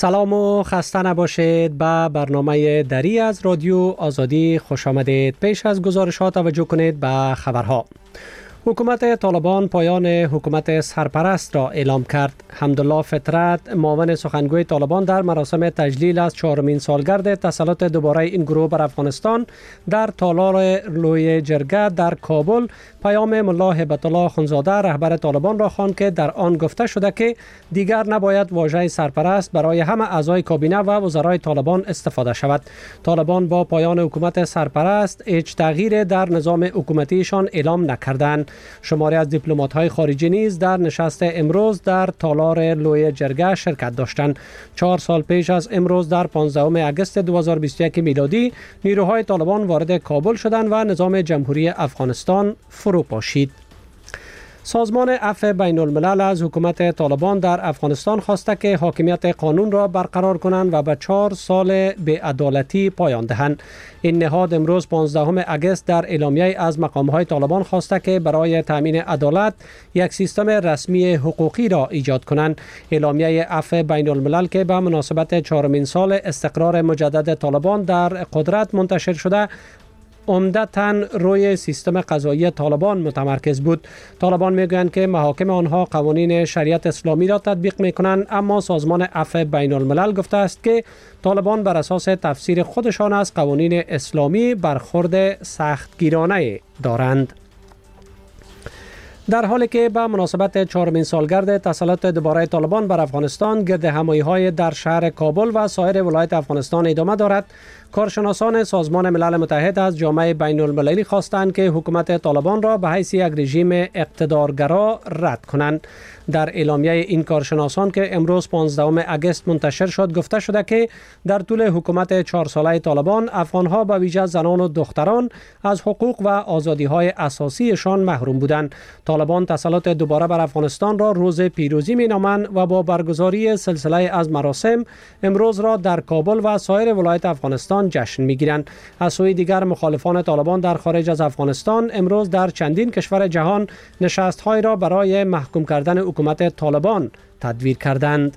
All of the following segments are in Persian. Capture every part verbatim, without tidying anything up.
سلام و خسته نباشید. به برنامه دری از رادیو آزادی خوش آمدید. پیش از گزارش ها توجه کنید به خبرها. حکومت طالبان پایان حکومت سرپرست را اعلام کرد. حمدالله فطرت، معاون سخنگوی طالبان، در مراسم تجلیل از چهارمین سالگرد تسلط دوباره این گروه بر افغانستان در تالار لوی جرگه در کابل پیام ملا هیبت الله اخندزاده رهبر طالبان را خواند که در آن گفته شده که دیگر نباید واژه سرپرست برای همه اعضای کابینه و وزرای طالبان استفاده شود. طالبان با پایان حکومت سرپرست هیچ تغییر در نظام حکومتیشان اعلام نکردند. شماری از دیپلمات‌های خارجی نیز در نشست امروز در تالار لوی جرگه شرکت داشتند. چهار سال پیش از امروز در پانزدهم اگست دو هزار و بیست و یک میلادی نیروهای طالبان وارد کابل شدند و نظام جمهوری افغانستان فرو پاشید. سازمان عفو بین الملل از حکومت طالبان در افغانستان خواسته که حاکمیت قانون را برقرار کنند و به چهار سال بی‌عدالتی پایان دهند. این نهاد امروز پانزدهم اگست در اعلامیه از مقامهای طالبان خواسته که برای تامین عدالت یک سیستم رسمی حقوقی را ایجاد کنند. اعلامیه عفو بین الملل که به مناسبت چهارمین سال استقرار مجدد طالبان در قدرت منتشر شده عمدتاً روی سیستم قضایی طالبان متمرکز بود. طالبان میگویند که محاکم آنها قوانین شریعت اسلامی را تطبیق میکنند، اما سازمان عفو بین الملل گفته است که طالبان بر اساس تفسیر خودشان از قوانین اسلامی برخورد سختگیرانه دارند. در حالی که به مناسبت چهارمین سالگرد تسلط دوباره طالبان بر افغانستان گرد همایی‌های در شهر کابل و سایر ولایت افغانستان ادامه دارد، کارشناسان سازمان ملل متحد از جامعه بین المللی خواستند که حکومت طالبان را به حیث یک رژیم اقتدارگرا رد کنند. در اعلامیه این کارشناسان که امروز پانزدهم اگست منتشر شد گفته شده که در طول حکومت چهار ساله طالبان افغانها به ویژه زنان و دختران از حقوق و آزادی‌های اساسیشان محروم بودند. طالبان تسلط دوباره بر افغانستان را روز پیروزی می‌نامند و با برگزاری سلسله از مراسم امروز را در کابل و سایر ولایت افغانستان جشن می‌گیرند. از سوی دیگر مخالفان طالبان در خارج از افغانستان امروز در چندین کشور جهان نشست‌های را برای محکوم کردن حکومت طالبان تدویر کردند.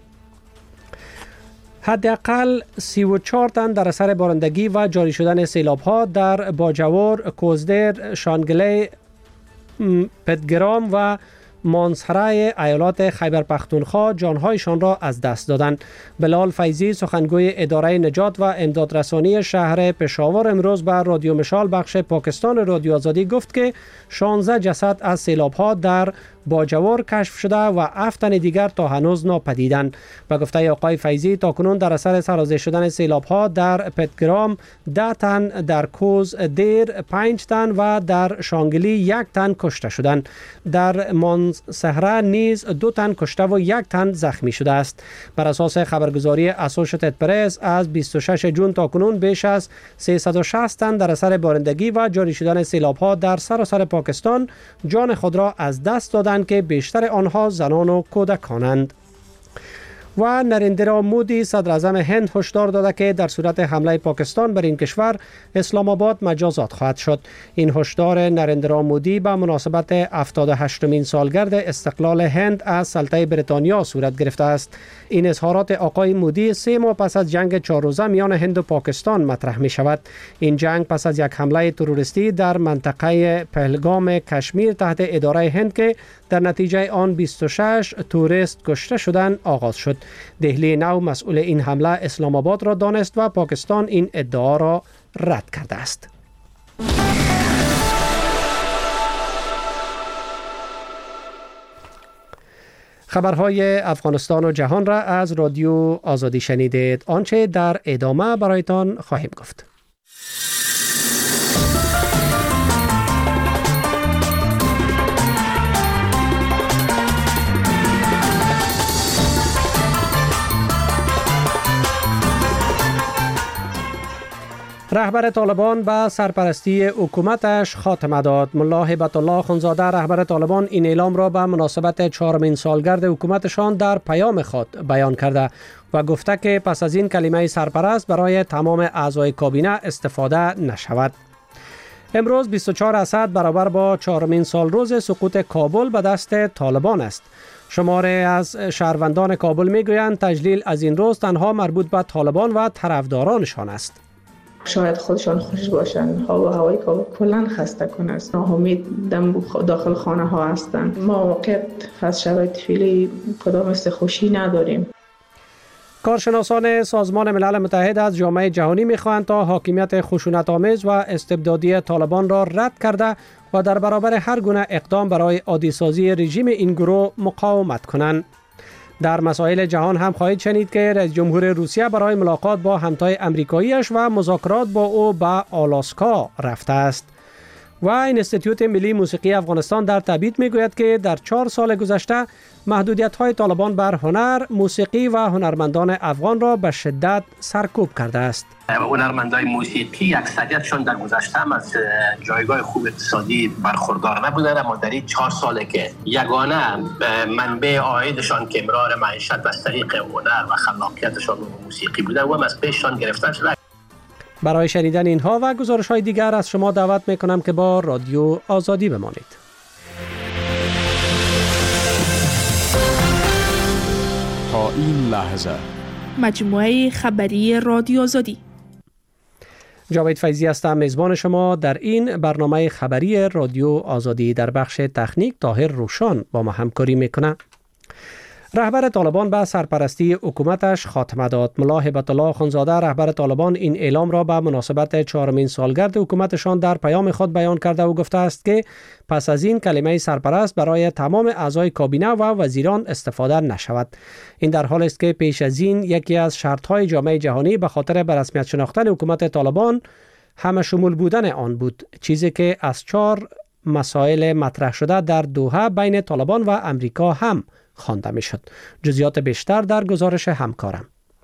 حداقل سی و چهار تن در اثر بارندگی و جاری شدن سیلاب‌ها در باجوور، کوزدر، شانگلی، پدگرام و مانسهرای ایالات خیبر پختونخوا جانهایشان را از دست دادند. بلال فیضی، سخنگوی اداره نجات و امدادرسانی شهر پشاور، امروز به رادیو مشال بخش پاکستان رادیو آزادی گفت که شانزده جسد از سیلاب‌ها در باجوار کشف شده و هفت تن دیگر تا هنوز ناپدیدند. به گفته آقای فیضی تاکنون در اثر سرازیر شدن سیلاب‌ها در پتگرام ده تن، در کوز دیر پنج تن و در شانگلی یک تن کشته شدند. در مانسهره نیز دو تن کشته و یک تن زخمی شده است. بر اساس خبرگزاری اسوشیتد پرس از بیست و شش جون تاکنون بیش از سیصد و شصت تن در اثر بارندگی و جاری شدن سیلاب‌ها در سراسر پاکستان جان خود را از دست دادند که بیشتر آنها زنان و کودکانند. و نریندرا مودی صدر اعظم هند هشدار داده که در صورت حمله پاکستان بر این کشور اسلام آباد مجازات خواهد شد. این هشدار نریندرا مودی به مناسبت هفتاد و هشتمین سالگرد استقلال هند از سلطه بریتانیا صورت گرفته است. این اظهارات آقای مودی سه ماه پس از جنگ چهار روزه میان هند و پاکستان مطرح می شود. این جنگ پس از یک حمله تروریستی در منطقه پهلگام کشمیر تحت اداره هند که در نتیجه آن بیست و شش توریست کشته شدند آغاز شد. دهلی نو مسئول این حمله اسلام آباد را دانست و پاکستان این ادعا را رد کرده است. خبرهای افغانستان و جهان را از رادیو آزادی شنیدید. آنچه در ادامه برایتان خواهیم گفت. رهبر طالبان به سرپرستی حکومتش خاتمه داد. ملا هیبت الله اخندزاده رهبر طالبان این اعلام را به مناسبت چهارمین سالگرد حکومتشان در پیام خود بیان کرده و گفته که پس از این کلمه سرپرست برای تمام اعضای کابینه استفاده نشود. امروز بیست و چهار اسد برابر با چهارمین سال روز سقوط کابل به دست طالبان است. شماره از شهروندان کابل میگویند تجلیل از این روز تنها مربوط به طالبان و طرفدارانشان است. شاید خودشان خوش باشند، هوا هوای کابل کلا خسته کن است، ناامید داخل خانه ها هستند. ما واقعا از شرایط فعلی کدام است خوشی نداریم. کارشناسان سازمان ملل متحد از جامعه جهانی می‌خواهند تا حاکمیت خشونت‌آمیز و استبدادی طالبان را رد کرده و در برابر هر گونه اقدام برای عادی‌سازی رژیم این گروه مقاومت کنند. در مسائل جهان هم خواهید شنید که رئیس جمهور روسیه برای ملاقات با همتای امریکاییش و مذاکرات با او به آلاسکا رفته است. و انستیتوت ملی موسیقی افغانستان در تبییت میگوید که در چهار سال گذشته محدودیت‌های طالبان بر هنر، موسیقی و هنرمندان افغان را به شدت سرکوب کرده است. هنرمندان موسیقی اکثریتشان در گذشته هم از جایگاه خوب اقتصادی برخوردار نبودند، اما در این چهار ساله که یگانه منبع عایدشان که امرار معیشت از طریق هنر و خلاقیتشان و موسیقی بوده و هم از پیششان گرفتن شده. برای شنیدن اینها و گزارش‌های دیگر از شما دعوت می‌کنم که با رادیو آزادی بمانید. تا این لحظه مجموعه خبری رادیو آزادی. جاوید فیضی هستم، میزبان شما در این برنامه خبری رادیو آزادی. در بخش تکنیک طاهر روشان با ما همکاری میکنه. رهبر طالبان به سرپرستی حکومتش خاتمه داد. ملا هبت الله اخوندزاده رهبر طالبان این اعلام را به مناسبت چهارمین سالگرد حکومتشان در پیام خود بیان کرده و گفته است که پس از این کلمه سرپرست برای تمام اعضای کابینه و وزیران استفاده نشود. این در حالی است که پیش از این یکی از شرط‌های جامعه جهانی به خاطر به رسمیت شناختن حکومت طالبان همه شمول بودن آن بود، چیزی که از چهار مسائل مطرح شده در دوحه بین طالبان و امریکا هم خوانده میشد. جزئیات بیشتر در گزارش همکارم.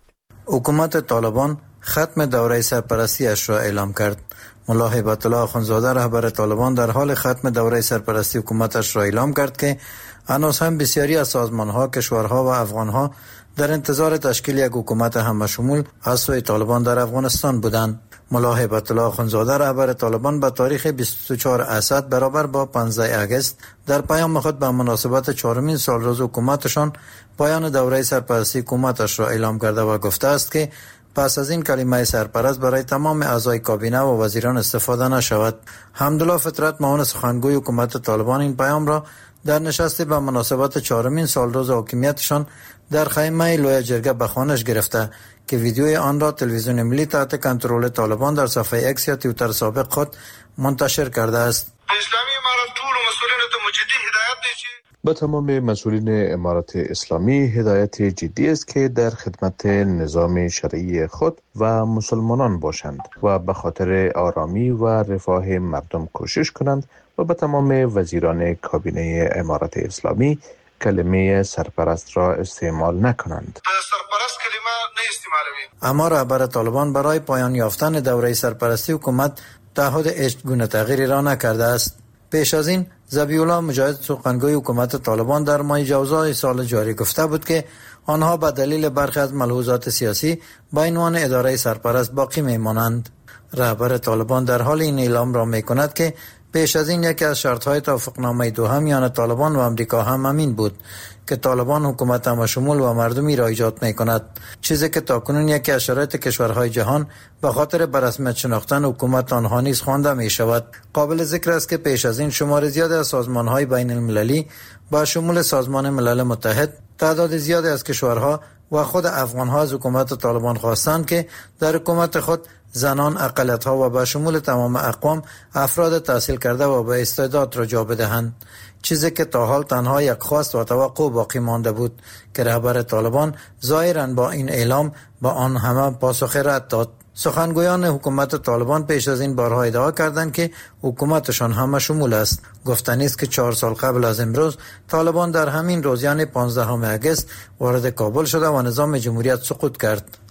حکومت طالبان ختم دوره سرپرستی‌اش را اعلام کرد. ملا هبت الله اخوندزاده رهبر طالبان در حال ختم دوره سرپرستی حکومتش را اعلام کرد که هنوز هم بسیاری از سازمان‌ها، کشورها و افغان‌ها در انتظار تشکیل یک حکومت همشمول از سوی طالبان در افغانستان بودند. ملا هبت الله اخوندزاده رهبر طالبان به تاریخ بیست و چهار اسد برابر با پانزده اگست در پیام خود به مناسبت چهارمین سالروز حکومتشان پایان دوره سرپرستی حکومتش را اعلام کرده و گفته است که پس از این کلمه سرپرست برای تمام اعضای کابینه و وزیران استفاده نشود. حمدالله فطرت معاون سخنگوی حکومت طالبان این پیام را در نشستی به مناسبت چهارمین سالروز حاکمیتشان در خیمه لوی جرگه به خوانش گرفته که ویدیوی آن را تلویزیون ملی تحت کنترل طالبان در صفحه اکس یا توییتر سابق خود منتشر کرده است. اسلامی امارت ټول مسئولین ته مجدي هدایت دی به تمام مسئولین امارت اسلامی هدایت جدی است که در خدمت نظام شرعی خود و مسلمانان باشند و به خاطر آرامی و رفاه مردم کوشش کنند و به تمام وزیران کابینه امارت اسلامی کلمه سرپرست را استعمال نکنند. سرپرست کلمه نه استعمالوي. اما رهبر طالبان برای پایان یافتن دوره سرپرستی حکومت تعهد هیچگونه تغییری را نکرده است. پیش از این ذبیح الله مجاهد سخنگوی حکومت طالبان در ماه جوزای سال جاری گفته بود که آنها به دلیل برخی از ملحوظات سیاسی با عنوان اداره سرپرست باقی میمانند. رهبر طالبان در حال این اعلام را میکند که پیش از این یکی از شرط‌های توافقنامه دوحه میان طالبان و امریکا هم همین بود که طالبان حکومت همشمول و مردمی را ایجاد میکند، چیزی که تاکنون یکی از شرایط کشورهای جهان به خاطر به رسمیت شناختن حکومت آنها نیز خوانده می شود. قابل ذکر است که پیش از این شمار زیادی از سازمان‌های بین المللی با شمول سازمان ملل متحد، تعداد زیادی از کشورها و خود افغان‌ها از حکومت طالبان خواستند که در حکومت خود زنان، اقلیت‌ها و به شمول تمام اقوام افراد تحصیل کرده و با استعداد را جا بدهند، چیزی که تا حال تنها یک خواست و توقع باقی مانده بود که رهبر طالبان ظاهراً با این اعلام با آن همه پاسخ رد داد. سخنگویان حکومت طالبان پیش از این بارها ادعا کردند که حکومتشان همه شمول است. گفتنی است که چهار سال قبل از امروز طالبان در همین روز یعنی پانزدهم اگست وارد کابل شده و نظام جمهوریت سقوط کرد.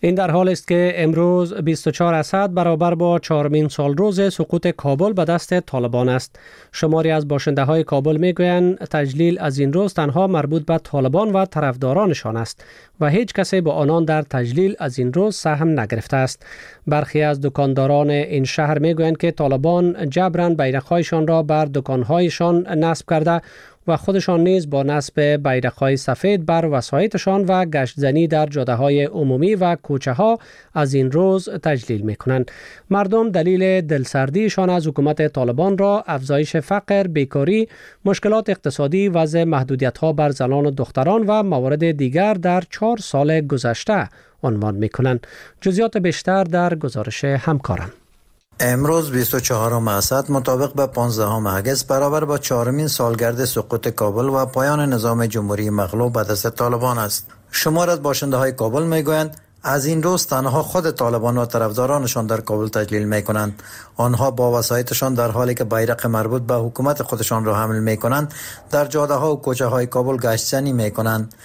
این در حال است که امروز بیست و چهار اسد برابر با چهارمین سال روز سقوط کابل به دست طالبان است. شماری از باشنده های کابل می گویند تجلیل از این روز تنها مربوط به طالبان و طرفدارانشان است و هیچ کسی با آنان در تجلیل از این روز سهم نگرفته است. برخی از دکانداران این شهر می گویند که طالبان جبراً بیرق‌هایشان را بر دکان‌هایشان نصب کرده و خودشان نیز با نصب بیرق‌های سفید بر وسایطشان و گشتزنی در جاده‌های عمومی و کوچه‌ها از این روز تجلیل می‌کنند. مردم دلیل دلسردیشان از حکومت طالبان را افزایش فقر، بیکاری، مشکلات اقتصادی، وضع محدودیت‌ها بر زنان و دختران و موارد دیگر در چهار سال گذشته عنوان می‌کنند. جزئیات بیشتر در گزارش همکارم. امروز بیست و چهارم اسد مطابق به پانزدهم اگست برابر با چهارمین سالگرد سقوط کابل و پایان نظام جمهوری مغلوب به دست طالبان است. شمار از باشنده های کابل میگویند از این روز تنها خود طالبان و طرفدارانشان در کابل تجلیل می کنند. آنها با وسایطشان در حالی که بیرق مربوط به حکومت خودشان را حمل می کنند در جاده ها و کوچه های کابل گشتزنی می کنند.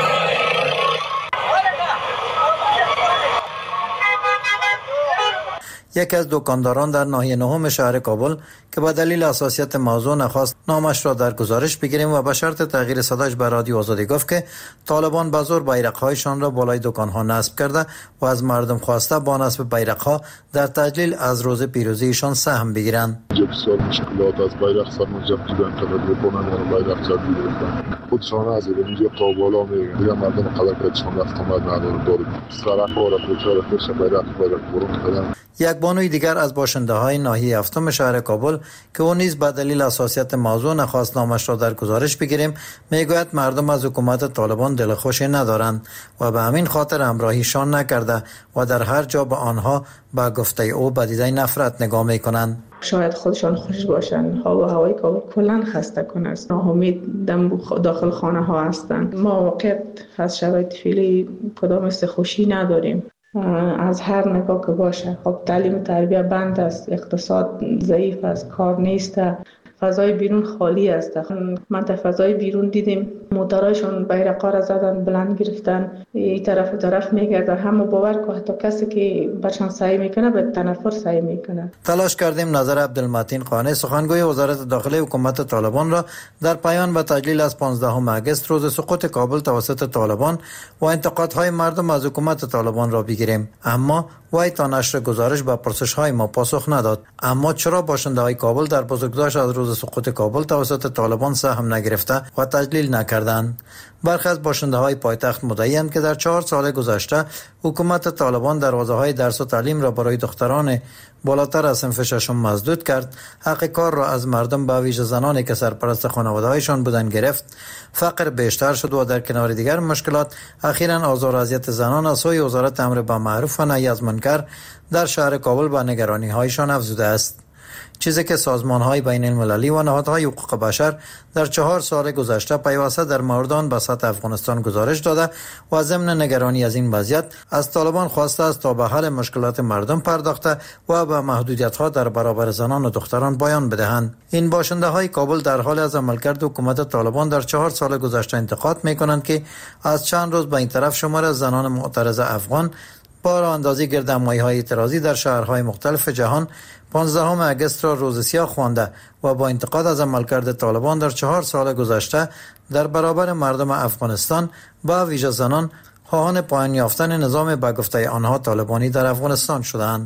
یکی از دکانداران در ناحیه نهم شهر کابل که به دلیل حساسیت موضوع نخواست نامش را در گزارش بگیریم و به شرط تغییر صداش به رادیو آزادی گفت که طالبان به زور بیرق‌هایشان را بالای دکان‌ها نصب کرده و از مردم خواسته با نصب بیرق‌ها در تجلیل از روز پیروزیشان سهم بگیرند. بسیار مشکلات از بیرق سر منجم دیدن که بکنن و بیرق جدید گرفتن. خودشان از اینجا تا بالا میگن دیگه مردم قدر کردشان رفت آمد نداره داره. سرک ها را کوچه را خوش بیرق بیرق برون کردن. یک بانوی دیگر از باشنده های ناحیه هفتم شهر کابل که او نیز به دلیل حساسیت موضوع نخواست نامش را در گزارش بگیریم میگوید مردم از حکومت طالبان دلخوشی ندارند و به همین خاطر همراهیشان نکرده و در هر جا به آنها با گفته او به دیده نفرت نگاه میکنند. شاید خودشان خوش باشند، هوا هوای کابل کلا خسته کن است، ناامید داخل خانه ها هستند. ما واقعا از شرایط فعلی کدام است خوشی نداریم. از هر نگاه که باشه، خب تعلیم و تربیت بند است، اقتصاد ضعیف است، کار نیست، فضای بیرون خالی است. من در فضای بیرون دیدیم موتورایشون بیرقا را زدن، بلند گرفتن، این طرف و طرف میگردن. هم باور که حتی کسی که برشان سعی میکنه به تنفر سعی میکنه. تلاش کردیم نظر عبدالمتین قانع سخنگوی وزارت داخلی حکومت طالبان را در پیان به تجلیل از پانزدهم اگست روز سقوط کابل توسط طالبان و انتقادهای مردم از حکومت طالبان را بگیریم، اما وی تا نشر گزارش به پرسش‌های ما پاسخ نداد. اما چرا باشنده‌های کابل در بزرگداشت از روز سقوط کابل توسط طالبان سهم نگرفته و تجلیل نکردند؟ برخی از باشنده‌های پایتخت مدعی‌اند که در چهار سال گذشته حکومت طالبان دروازه‌های درس و تعلیم را برای دختران بالاتر از صنف ششم مسدود کرد، حق کار را از مردم به ویژه زنانی که سرپرست خانواده‌هایشان بودند گرفت، فقر بیشتر شد و در کنار دیگر مشکلات اخیراً آزار و اذیت زنان از سوی وزارت امر بالمعروف و نهی از منکر در شهر کابل به نگرانی‌هایشان افزوده است. چیزی که سازمان‌های بین المللی و نهادهای حقوق بشر در چهار سال گذشته پیوسته در موردان به سطح افغانستان گزارش داده و ضمن نگرانی از این وضعیت از طالبان خواسته است تا به حل مشکلات مردم پرداخته و به محدودیت‌ها در برابر زنان و دختران بیان بدهند. این باشنده‌های کابل در حال از عملکرد حکومت طالبان در چهار سال گذشته انتقاد می‌کنند که از چند روز به این طرف شمار از زنان معترض افغان با راه اندازی گردهمایی‌های اعتراضی در شهرهای مختلف جهان پانزدهم اگست را روز سیاه خوانده و با انتقاد از عملکرد طالبان در چهار سال گذشته در برابر مردم افغانستان با ویژه زنان خواهان پایان یافتن نظام به گفته آنها طالبانی در افغانستان شدند.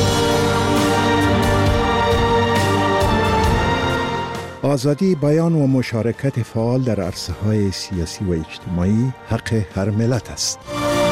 آزادی بیان و مشارکت فعال در عرصه‌های سیاسی و اجتماعی حق هر ملت است.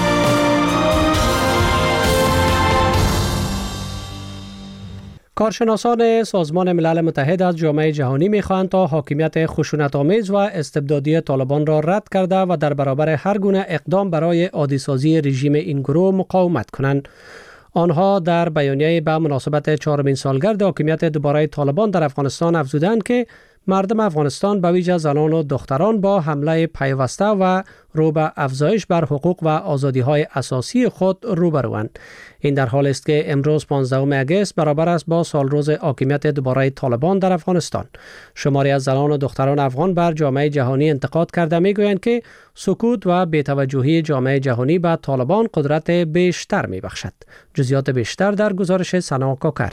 کارشناسان سازمان ملل متحد از جامعه جهانی می‌خواهند تا حاکمیت خشونت‌آمیز و استبدادی طالبان را رد کرده و در برابر هر گونه اقدام برای عادی‌سازی رژیم این گروه مقاومت کنند. آنها در بیانیه به مناسبت چهارمین سالگرد حاکمیت دوباره طالبان در افغانستان افزودند که مردم افغانستان به ویژه زنان و دختران با حمله پیوسته و رو به افزایش بر حقوق و آزادی‌های اساسی خود روبروند. این در حالی است که امروز پانزدهم اگست برابر است با سالروز حاکمیت دوباره طالبان در افغانستان. شماری از زنان و دختران افغان بر جامعه جهانی انتقاد کرده می‌گویند که سکوت و بی‌توجهی جامعه جهانی به طالبان قدرت بیشتر می‌بخشد. جزئیات بیشتر در گزارش سنا کاکر.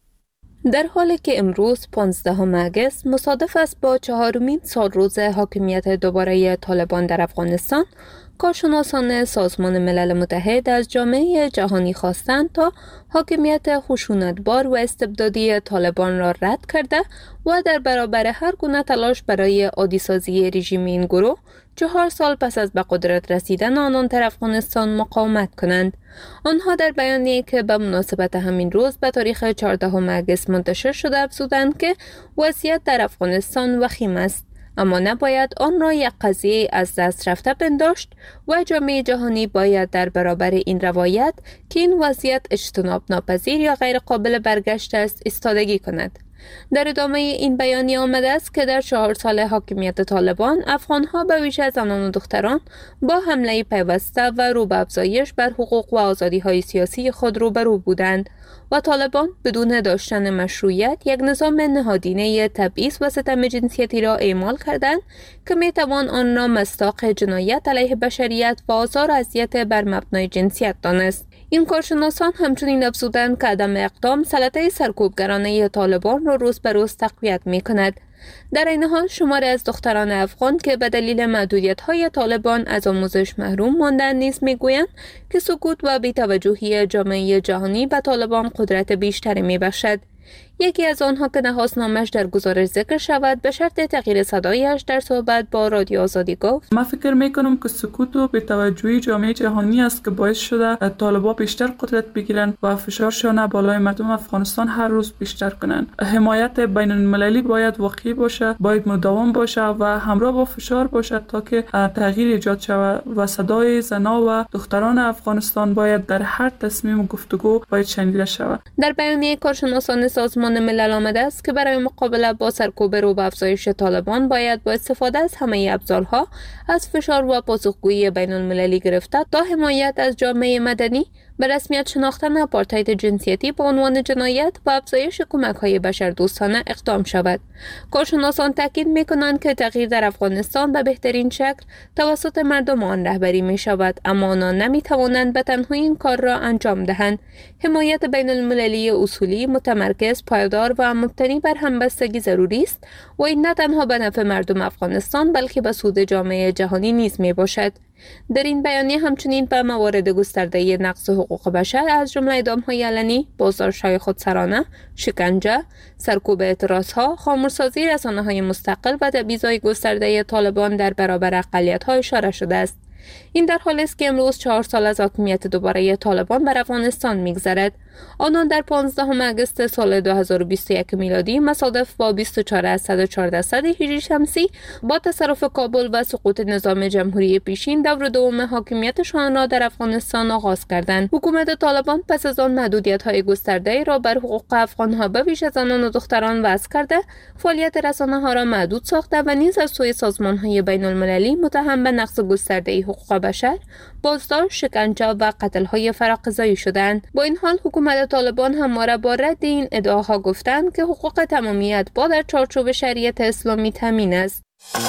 در حالی که امروز پانزدهم اگست مصادف است با چهارمین سالروز حاکمیت دوباره طالبان در افغانستان، کارشناسان سازمان ملل متحد از جامعه جهانی خواستند تا حاکمیت خشونتبار و استبدادی طالبان را رد کرده و در برابر هر گونه تلاش برای عادی‌سازی رژیم این گروه چهار سال پس از به قدرت رسیدن آنان در افغانستان مقاومت کنند. آنها در بیانیه‌ای که به مناسبت همین روز به تاریخ چهاردهم اگست منتشر شده افزودند که وضعیت در افغانستان وخیم است، اما نباید آن را یک قضیه از دست رفته پنداشت و جامعه جهانی باید در برابر این روایت که این وضعیت اجتناب ناپذیر یا غیر قابل برگشت است ایستادگی کند. در ادامه این بیانیه آمده است که در چهار سال حاکمیت طالبان افغانها به ویژه زنان و دختران با حمله پیوسته و رو به افزایش بر حقوق و آزادی‌های سیاسی خود روبرو بودند و طالبان بدون داشتن مشروعیت یک نظام نهادینه تبعیض و ستم جنسیتی را اعمال کردند که میتوان آن را مصداق جنایت علیه بشریت و آزار و اذیت بر مبنای جنسیت دانست. این کارشناسان همچنین افزودند که عدم اقدام سلطه سرکوبگرانه طالبان را روز به روز تقویت می کند. در این حال شماری از دختران افغان که به دلیل محدودیت‌های طالبان از آموزش محروم ماندند نیز می‌گویند که سکوت و بی‌توجهی جامعه جهانی به طالبان قدرت بیشتری می‌بخشد. یکی از آنها که نخواست نامش در گزارش ذکر شود به شرط تغییر صدایش در صحبت با رادیو آزادی گفت: من فکر میکنم که سکوت و بی‌توجهی جامعه جهانی است که باعث شده طالبان بیشتر قدرت بگیرند و فشارشان بالای مردم افغانستان هر روز بیشتر کنند. حمایت بین المللی باید واقعی باشه، باید مداوم باشه و همراه با فشار باشه تا که تغییر ایجاد شود و صدای زنان و دختران افغانستان باید در هر تصمیم و گفتگو باید شنیده شود. در بیانیه کارشناسان سازمان ملل آمده است که برای مقابله با سرکوب رو به افزایش طالبان باید با استفاده از همه ابزارها از فشار و پاسخگویی بین المللی گرفته تا حمایت از جامعه مدنی به رسمیت شناختن آپارتاید جنسیتی به عنوان جنایت و افزایش کمک‌های بشردوستانه اقدام شود. کارشناسان تاکید می‌کنند که تغییر در افغانستان به بهترین شکل توسط مردم آن رهبری می‌شود، اما آنها نمی‌توانند به تنهایی این کار را انجام دهند. حمایت بین المللی اصولی، متمرکز، پایدار و مبتنی بر همبستگی ضروری است و این نه تنها به نفع مردم افغانستان بلکه به سود جامعه جهانی نیز میباشد. در این بیانیه همچنین به موارد گسترده نقض حقوق بشر از جمله اعدام‌های علنی، بازداشت‌های خودسرانه، شکنجه، سرکوب اعتراض‌ها، خاموش‌سازی رسانه‌های مستقل و تبعیض‌های گسترده طالبان در برابر اقلیت‌ها اشاره شده است. این در حالی است که امروز چهار سال از حاکمیت دوباره طالبان بر افغانستان می‌گذرد. آنان در پانزدهم اگست سال دو هزار و بیست و یک میلادی مصادف با بیست و چهار از صد و چهار درصد هجری شمسی با تصرف کابل و سقوط نظام جمهوری پیشین دور دوم حاکمیتشان را در افغانستان آغاز کردند. حکومت طالبان پس از آن محدودیت‌های گسترده را بر حقوق افغان‌ها به ویژه زنان و دختران وضع کرده، فعالیت رسانه‌ها را محدود ساخته و نیز از سوی سازمان‌های بین‌المللی متهم به نقض گسترده حقوق بشر، بازداشت، شکنجه و قتل‌های فراقضایی شدند. با این حال حکومت طالبان همواره با رد این ادعاها گفتند که حقوق تمامیت با در چارچوب شریعت اسلامی تامین است.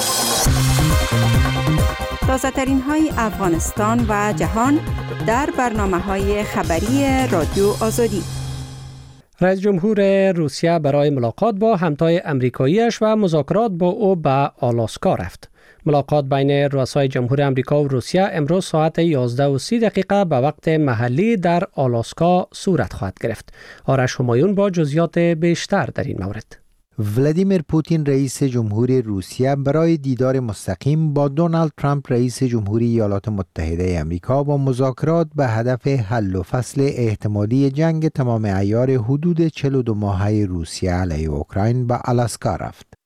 تازه‌ترین های افغانستان و جهان در برنامه‌های خبری رادیو آزادی. رئیس جمهور روسیه برای ملاقات با همتای امریکاییش و مذاکرات با او به آلاسکا رفت. ملاقات بین رؤسای جمهور امریکا و روسیه امروز ساعت یازده و سی دقیقه به وقت محلی در آلاسکا صورت خواهد گرفت. آرش همایون با جزئیات بیشتر در این مورد. ولادیمیر پوتین رئیس جمهور روسیه برای دیدار مستقیم با دونالد ترامپ رئیس جمهوری ایالات متحده آمریکا با مذاکرات به هدف حل و فصل احتمالی جنگ تمام عیار حدود چهل و دو ماهه روسیه علیه اوکراین به آلاسکا رفت.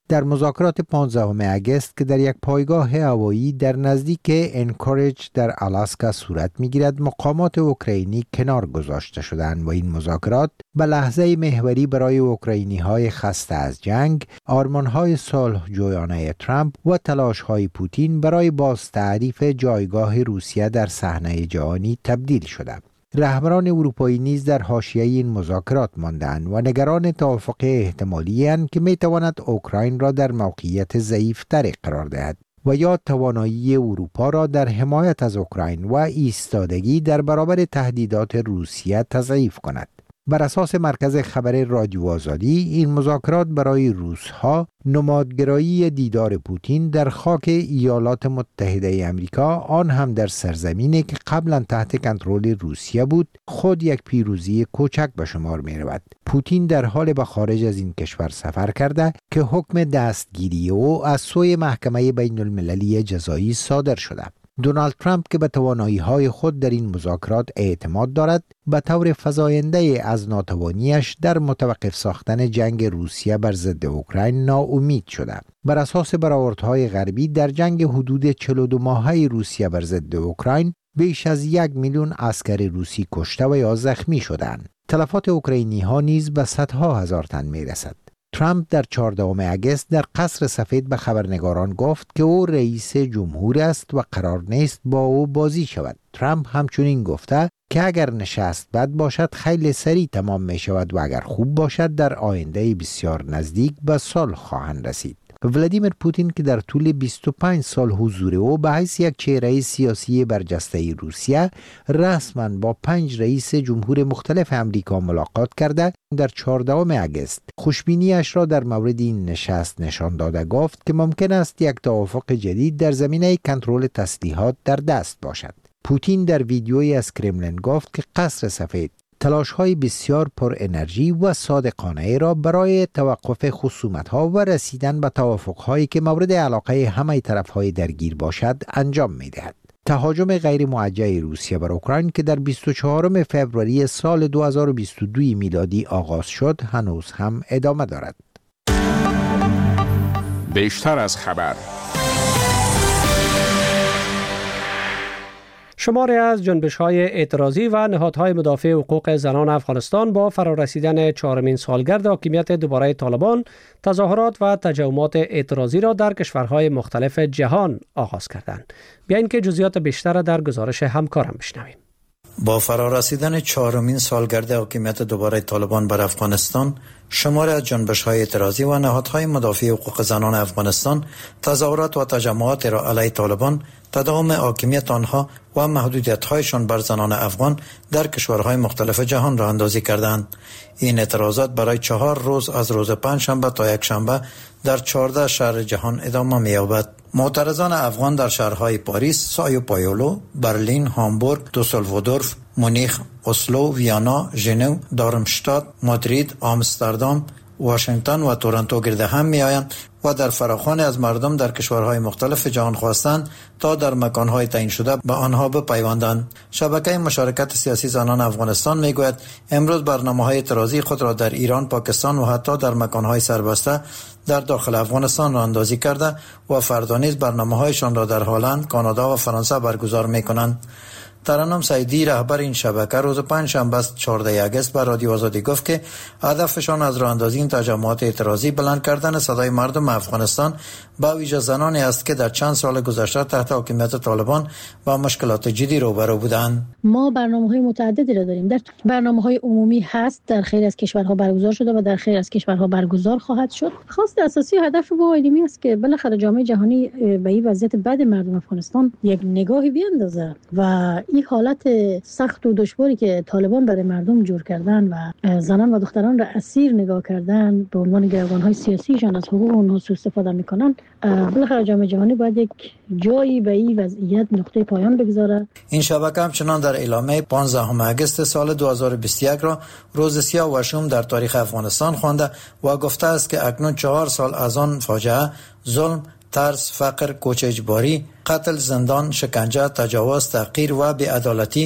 در مذاکرات پانزدهم اگست که در یک پایگاه هوایی در نزدیک انکورج در آلاسکا صورت می‌گیرد، مقامات اوکراینی کنار گذاشته شدند و این مذاکرات به لحظه محوری برای اوکراینی‌های خسته از جنگ، آرمان‌های صلح‌جویانه ترامپ و تلاش‌های پوتین برای بازتعریف جایگاه روسیه در صحنه جهانی تبدیل شده. رهبران اروپایی نیز در حاشیه این مذاکرات ماندند و نگران توافق احتمالی اند که میتواند اوکراین را در موقعیت ضعیف‌تری قرار دهد و یا توانایی اروپا را در حمایت از اوکراین و ایستادگی در برابر تهدیدات روسیه تضعیف کند. بر اساس مرکز خبر رادیو آزادی، این مذاکرات برای روس‌ها نمادگرایی دیدار پوتین در خاک ایالات متحده آمریکا، آن هم در سرزمینی که قبلا تحت کنترل روسیه بود، خود یک پیروزی کوچک به شمار می رود. پوتین در حال به خارج از این کشور سفر کرده که حکم دستگیری او از سوی محکمه بین المللی جزایی صادر شده. دونالد ترامپ که به توانایی‌های خود در این مذاکرات اعتماد دارد، به طور فزاینده از ناتوانیش در متوقف ساختن جنگ روسیه بر ضد اوکراین ناامید شده. بر اساس برآوردهای غربی، در جنگ حدود چهل و دو ماهه روسیه بر ضد اوکراین بیش از یک میلیون عسکر روسی کشته و یا زخمی شدند. تلفات اوکراینی‌ها نیز به صدها هزار تن می‌رسد. ترامپ در چهاردهم اگست در قصر سفید به خبرنگاران گفت که او رئیس جمهور است و قرار نیست با او بازی شود. ترامپ همچنین گفته که اگر نشست بد باشد خیلی سریع تمام می شود و اگر خوب باشد در آینده بسیار نزدیک به صلح خواهند رسید. ولادیمیر پوتین که در طول بیست و پنج سال حضور او به حیث یک چهره سیاسی برجسته روسیه رسما با پنج رئیس جمهور مختلف امریکا ملاقات کرده، در چهاردهم اگست خوشبینی‌اش را در مورد این نشست نشان داده گفت که ممکن است یک توافق جدید در زمینه کنترل تسلیحات در دست باشد. پوتین در ویدیویی از کرملین گفت که قصر سفید تلاش‌های بسیار پر انرژی و صادقانه را برای توقف خصومت‌ها و رسیدن به توافق‌هایی که مورد علاقه همه طرف‌های درگیر باشد انجام می‌دهد. تهاجم غیر موجه روسیه بر اوکراین که در بیست و چهارم فوریه سال دو هزار و بیست و دو میلادی آغاز شد، هنوز هم ادامه دارد. بیشتر از خبر. شماری از جنبش‌های اعتراضی و نهادهای مدافع حقوق زنان افغانستان با فرارسیدن چهارمین سالگرد حاکمیت دوباره طالبان، تظاهرات و تجمعات اعتراضی را در کشورهای مختلف جهان آغاز کردند. بیایید که جزئیات بیشتر در گزارش همکارم بشنویم. با فرارسیدن چهارمین سالگرد حاکمیت دوباره طالبان بر افغانستان، شماری از جنبش‌های اعتراضی و نهادهای مدافع حقوق زنان افغانستان تظاهرات و تجمعات را علیه طالبان، تداوم حاکمیت آنها و محدودیت‌هایشان بر زنان افغان در کشورهای مختلف جهان را اندازی کردند. این اعتراضات برای چهار روز از روز پنجشنبه تا یک شنبه در چهارده شهر جهان ادامه می‌یابد. معترضان افغان در شهرهای پاریس، سایو پایولو، برلین، هامبورگ، دوسلودورف، مونیخ، اسلو، ویانا، ژنو، دارمشتات، مادرید، آمستردام، واشنگتن و تورنتو گرد هم می آیند و در فراخوان از مردم در کشورهای مختلف جهان خواستند تا در مکانهای تعیین شده به آنها بپیوندند. شبکه مشارکت سیاسی زنان افغانستان می گوید امروز برنامه‌های اعتراضی خود را در ایران، پاکستان و حتی در مکانهای سربسته در داخل افغانستان را اندازی کرده و فردا نیز برنامه‌هایشان را در هلند، کانادا و فرانسه برگزار می کنند. ترنم سعیدی رهبر این شبکه روز پنجشنبه چهاردهم اگست به رادیو آزادی گفت که هدفشان از راه اندازی این تجمعات اعتراضی بلند کردن صدای مردم افغانستان با ویژه زنانی است که در چند سال گذشته تحت حاکمیت طالبان با مشکلات جدی روبرو بودند. ما برنامه‌های متعددی را داریم. در برنامه‌های عمومی هست، در خیلی از کشورها برگزار شده و در خیلی از کشورها برگزار خواهد شد. خواست اساسی هدف ما علمی است که بالاخره جامعه جهانی به این وضعیت بد مردم افغانستان یک نگاهی بیاندازه و این حالت سخت و دشواری که طالبان برای مردم جور کردن و زنان و دختران را اسیر نگاه کردن به عنوان گروگان‌های سیاسیشان از حقوق اونها سوء استفاده میکنن، بالاخره جامعه جهانی باید یک جایی به این وضعیت نقطه پایان بگذاره. این شبکه همچنان در اعلامیه پانزدهم اگست سال دو هزار و بیست و یک را روز سیاه و شوم در تاریخ افغانستان خوانده و گفته است که اکنون چهار سال از آن فاجعه، ظلم، ترس، فقر، کوچ اجباری، قتل، زندان، شکنجه، تجاوز، تحقیر و بی‌عدالتی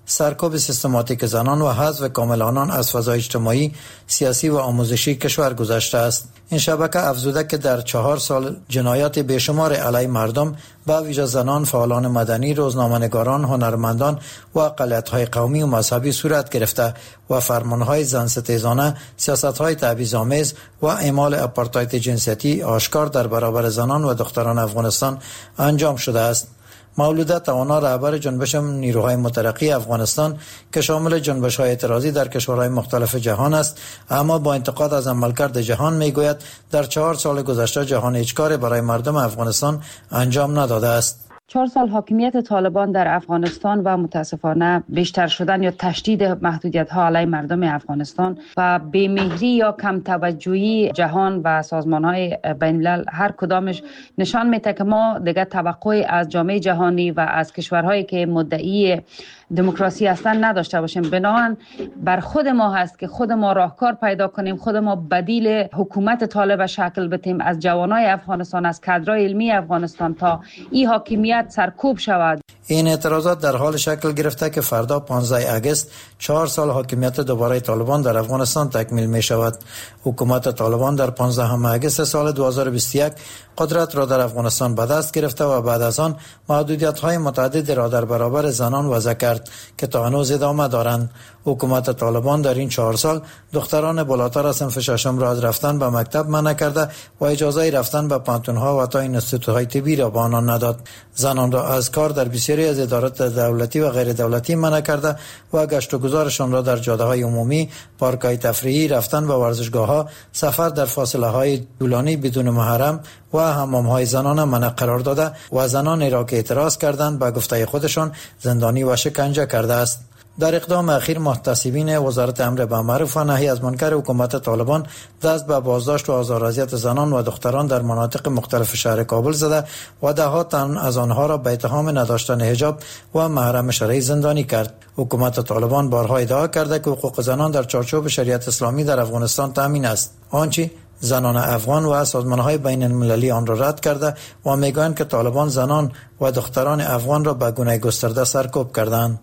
سرکوب سیستماتیک زنان و حذف کامل آنان از فضای اجتماعی، سیاسی و آموزشی کشور گذشته است. این شبکه افزوده که در چهار سال جنایات بیشمار علیه مردم با ویژه زنان، فعالان مدنی، روزنامه‌نگاران، هنرمندان و اقلیت‌های قومی و مذهبی صورت گرفته و فرمان‌های زن‌ستیزانه، سیاست‌های تبعیض‌آمیز و اعمال آپارتاید جنسیتی آشکار در برابر زنان و دختران افغانستان انجام شده است. مولوده توانا رهبر جنبش نیروهای مترقی افغانستان که شامل جنبش‌های اعتراضی در کشورهای مختلف جهان است، اما با انتقاد از عملکرد جهان میگوید در چهار سال گذشته جهان هیچ کاری برای مردم افغانستان انجام نداده است. چهار سال حاکمیت طالبان در افغانستان و متاسفانه بیشتر شدن یا تشدید محدودیت ها علیه مردم افغانستان و بی‌مهری یا کم توجهی جهان و سازمان های بین الملل هر کدامش نشان میده که ما دیگه توقعی از جامعه جهانی و از کشورهایی که مدعی دموکراسی هستن نداشته باشیم. بنابراین بر خود ما هست که خود ما راهکار پیدا کنیم، خود ما بدیل حکومت طالب شکل بدیم از جوانای افغانستان، از کادرای علمی افغانستان تا این حاکمیت سرکوب شود. این اعتراضات در حال شکل گرفته که فردا پانزده اگست چهار سال حاکمیت دوباره طالبان در افغانستان تکمیل می شود. حکومت طالبان در پانزدهم اگست سال دو هزار و بیست و یک قدرت را در افغانستان به دست گرفته و بعد از آن محدودیت‌های متعددی را در برابر زنان وضع کرد که تا هنوز ادامه دارند. حکومت طالبان در این چهار سال دختران بالاتر از صنف ششم را از رفتن به مکتب منع کرده و اجازه رفتن به پانتون‌ها و تا اینستیتوت‌های طبی را به آنان نداد. زنان را از کار در بسیاری از ادارات دولتی و غیر دولتی منع کرده و گشت و گذارشان را در جاده‌های عمومی، پارک‌های تفریحی، رفتن به ورزشگاه‌ها، سفر در فاصله‌های طولانی بدون محرم و حمام‌های زنانه منع قرار داده و زنانی را که اعتراض کردند به گفته خودشان زندانی و شکنجه کرده است. در اقدام اخیر محتسبین وزارت امر بالمعروف و نهی از منکر حکومت طالبان دست به بازداشت و آزار اذیت زنان و دختران در مناطق مختلف شهر کابل زده و ده ها تن از آنها را به اتهام نداشتن حجاب و محرم شرعی زندانی کرد. حکومت طالبان بارها ادعا کرده که حقوق زنان در چارچوب شریعت اسلامی در افغانستان تامین است، آنچه زنان افغان و سازمان‌های بین المللی آن را رد کرده و میگویند که طالبان زنان و دختران افغان را به گونه گسترده سرکوب کردند.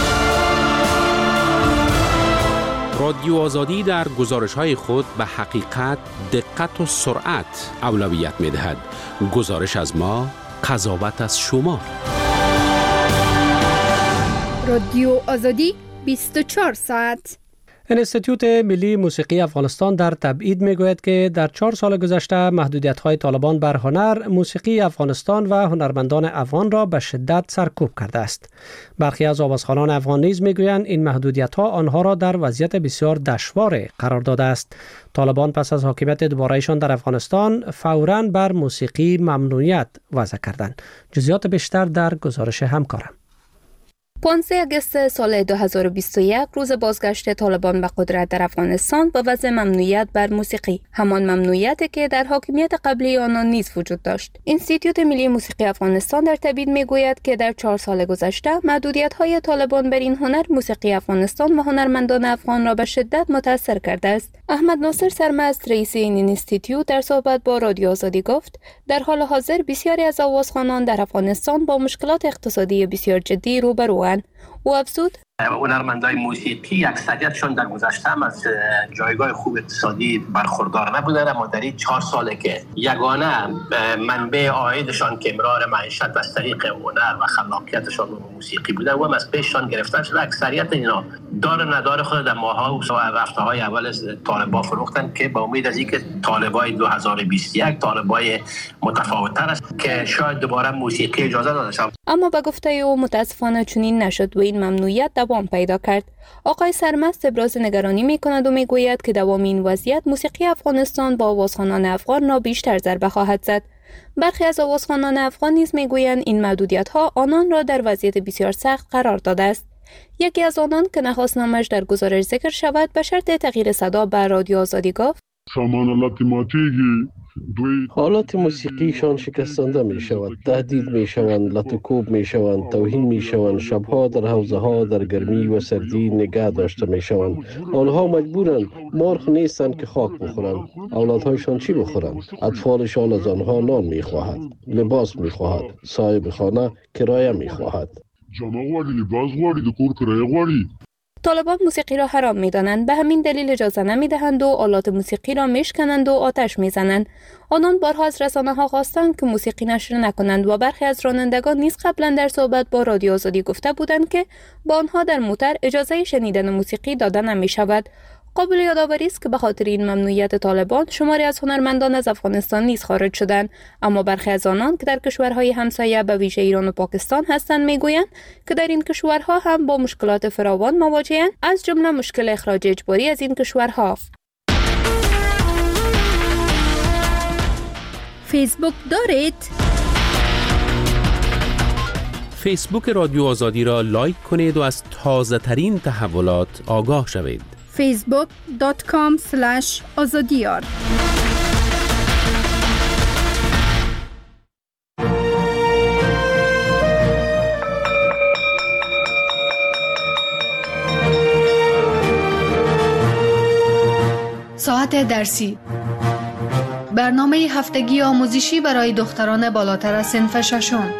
رادیو آزادی در گزارش‌های خود به حقیقت، دقت و سرعت اولویت می‌دهد. گزارش از ما، قضاوت از شما. رادیو آزادی بیست و چهار ساعت. انستیتوت ملی موسیقی افغانستان در تبعید میگوید که در چهار سال گذشته محدودیت‌های طالبان بر هنر، موسیقی افغانستان و هنرمندان افغان را به شدت سرکوب کرده است. برخی از آوازخوانان افغان نیز میگویند این محدودیت‌ها آنها را در وضعیت بسیار دشوار قرار داده است. طالبان پس از حاکمیت دوباره‌ایشان در افغانستان فوراً بر موسیقی ممنوعیت وضع کردند. جزئیات بیشتر در گزارش همکارم. پانزده اگست سال دو هزار و بیست و یک روز بازگشت طالبان به قدرت در افغانستان با وضع ممنوعیت بر موسیقی، همان ممنوعیتی که در حاکمیت قبلی آنان نیز وجود داشت. انستیتوت ملی موسیقی افغانستان در تبیین میگوید که در چهار سال گذشته محدودیت‌های طالبان بر این هنر، موسیقی افغانستان و هنرمندان افغان را به شدت متاثر کرده است. احمد ناصر سرمست رئیس این انستیتوت در صحبت با رادیو آزادی گفت در حال حاضر بسیاری از آوازخوانان در افغانستان با مشکلات اقتصادی بسیار جدی روبروند. و افزود هنرمندای موسیقی اکثریتشون در گذشته هم از جایگاه خوب اقتصادی برخوردار نبودن، اما در این چهار ساله که یگانه منبع عایدشان که امرار معیشت از طریق هنر و خلاقیتشان و موسیقی بوده و هم از پیششان گرفتن شده، اکثریت اینا دار ندار خود در ماه‌ها و هفته‌های اول از طالبان فروختن که با امید از اینکه طالبای دو هزار و بیست و یک طالبای متفاوت‌تر است که شاید دوباره موسیقی اجازه داده شود. اما به گفته او متاسفانه چنین نشد و این ممنوعیت دوام پیدا کرد. آقای سرمست ابراز نگرانی می کند و می گوید که دوام این وضعیت موسیقی افغانستان با آوازخوانان افغان را بیشتر ضربه خواهد زد. برخی از آوازخوانان افغان نیز می گویند این محدودیت ها آنان را در وضعیت بسیار سخت قرار داده است. یکی از آنان که نخواست نامش در گزارش ذکر شود به شرط تغییر صدا به رادیو آزادی گفت حالات موسیقیشان شکستنده می شود، تهدید می شوند، لطوکوب می شوند، توهین می شوند، شبها در حوزه ها در گرمی و سردی نگه داشته می شوند. آنها مجبورند مرغ نیستند که خاک بخورند. اولادهایشان چی بخورند؟ اطفالشان از آنها نان می خواهد، لباس می خواهد، صاحب خانه کرایه می خواهد. جامه غواړي، لباس غواړي، د کور کرایه غواړي. طالبان موسیقی را حرام می‌دانند، به همین دلیل اجازه نمی‌دهند و آلات موسیقی را میشکنند و آتش می‌زنند. آنان بارها از رسانه‌ها خواستند که موسیقی نشر نکنند و برخی از رانندگان نیز قبلا در صحبت با رادیو آزادی گفته بودند که با آنها در موتر اجازه شنیدن موسیقی داده نمی‌شود. قابل یادآوری است که به خاطر این ممنوعیت طالبان شماری از هنرمندان از افغانستان نیز خارج شدند، اما برخی از آنان که در کشورهای همسایه به ویژه ایران و پاکستان هستند میگویند که در این کشورها هم با مشکلات فراوان مواجهند، از جمله مشکل اخراج اجباری از این کشورها. فیسبوک دارید؟ فیسبوک رادیو آزادی را لایک کنید و از تازه ترین تحولات آگاه شوید. فیسبوک دات کام اسلش آزادیار. ساعت درسی، برنامه هفتگی آموزشی برای دختران بالاتر از صنف ششم.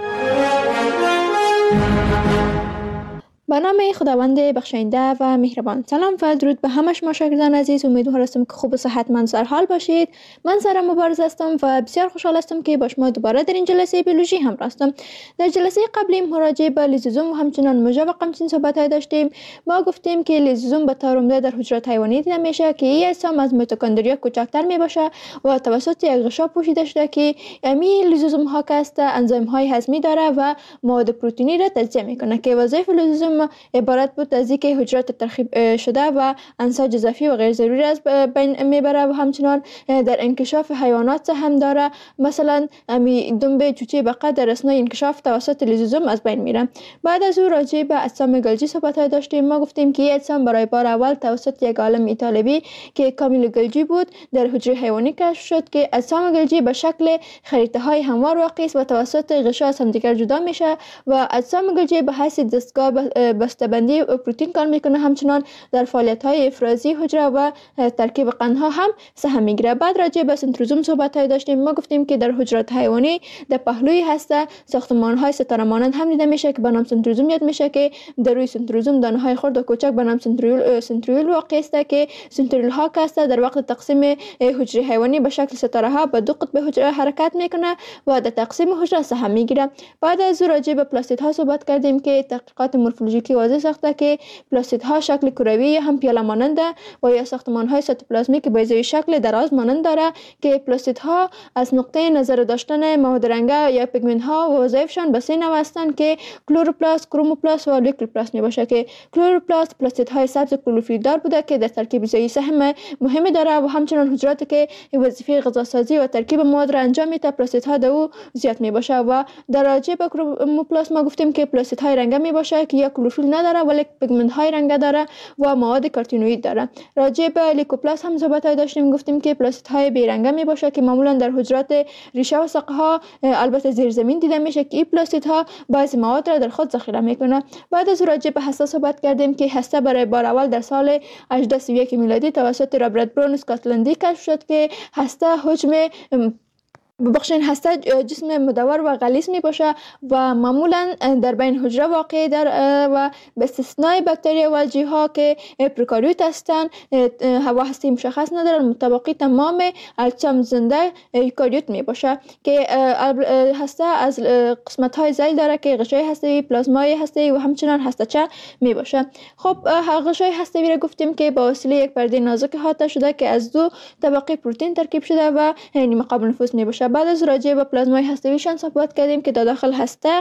به نام خداوند بخشاینده و مهربان. سلام و درود به همه شما شاگردان عزیز. امیدوار هستم که خوب و صحتمند سر حال باشید. من سارا مبارز هستم و بسیار خوشحال هستم که با شما دوباره در این جلسه بیولوژی همراه هستم. در جلسه قبلی مراجعه به لیزوزوم و همچنان موژه و قمچین صحبت داشتیم. ما گفتیم که لیزوزوم به طور عمده در حجرات حیوانی دیده میشه که این اجسام از میتوکندریا کوچکتر می باشه و توسط یک غشا پوشیده شده که امی لیزوزوم ها که است انزیم های هضمی داره و مواد پروتئینی را تجزیه میکنه که وظایف لیزوزوم عبارت بود از اینکه حجرات ترکیب شده و انساج اضافی و غیر ضروری از بین میبره و همچنان در انکشاف حیوانات هم داره. مثلا امی دنبه چوچه بقا در اثنای انکشاف توسط لیزوزوم از بین میره. بعد از او راجع به اجسام گلجی صحبت داشتیم. ما گفتیم که این اجسام برای بار اول توسط یک عالم ایتالوی که کامیل گلجی بود در حجره حیوانی کشف شد که اجسام گلجی به شکل خریطه های هموار واقع است و توسط غشا از همدیگر جدا میشه و اجسام گلجی به حیث دستگاه بسته‌بندی پروتئین کار میکنه. همچنان در فعالیت های افرازی حجره و ترکیب قندها هم سهم میگیره. بعد راجع به سنتروزوم صحبت داشتیم. ما گفتیم که در حجرات حیوانی در پهلوی هسته ساختمان های ستاره مانند هم دیده میشه که به نام سنتروزوم یاد میشه که در روی سنتروزوم دانه های خرد و کوچک به نام سنتریول سنتریول واقع است که سنتریول ها که است در وقت تقسیم حجره حیوانی به شکل ستاره ها به دو قطب حجره حرکت میکنه و در تقسیم حجره سهم میگیره. بعد از راجع به پلاستید ها صحبت کردیم که تحقیقات مورفولوژیکی واضح ساخته که پلاستید ها شکل کروی هم پیاله مانند و یا ساختمان های سایتوپلازمیک به ازای شکل دراز مانند داره که پلاستید ها از نقطه نظر داشتن مواد رنگه یا پیگمنت ها و وظایفشان به سه نوع هستند که کلوروپلاست، کروموپلاست و لیوکوپلاست می باشه که کلوروپلاست پلاستید های سبز کلروفیل دار بوده که در ترکیب غذایی سهم مهمی داره و همچنان حجراتی که وظیفه غذاسازی و ترکیب مواد را انجام میده پلاستید ها در او زیاد می باشه. و در راجع به کروموپلاست ما گفتیم که پلاستید های رنگه می باشه که یا کلروفیل نداره ولی پیگمنت های رنگه داره و مواد کارتینوئید داره. راجع به لیوکوپلاست هم صحبت داشتیم. گفتیم که پلاستید های بی رنگه می باشه که معمولا در حجرات ریشه و ساقه ها البته زیر زمین دیده میشه که این پلاستید ها بعضی مواد را در خود ذخیره میکنه. بعد از راجع به هسته صحبت کردیم که هسته برای بار اول در سال هجده سی و یک میلادی توسط رابرت برون اسکاتلندی کشف شد که هسته حجم ببخشین هسته جسم مدور و غلیظ می باشه و معمولا در بین حجره واقع در و به استثنای باکتریا و الژی ها که پروکاریوت هستند هوا هسته مشخص ندارن. مطابقی تمام اجسام زنده یوکاریوت می باشه که هسته از قسمت های ذیل داره که غشای هسته‌ای، پلازمای هسته‌ای و همچنان هسته‌چه می باشه. خب غشای هسته‌ای را گفتیم که با وسیله یک پرده نازک احاطه شده که از دو طبقه پروتئین ترکیب شده و نیمه قابل نفوذ می باشه. بعد از راجع به پلازمای هسته‌ایشان صحبت کردیم که در داخل هسته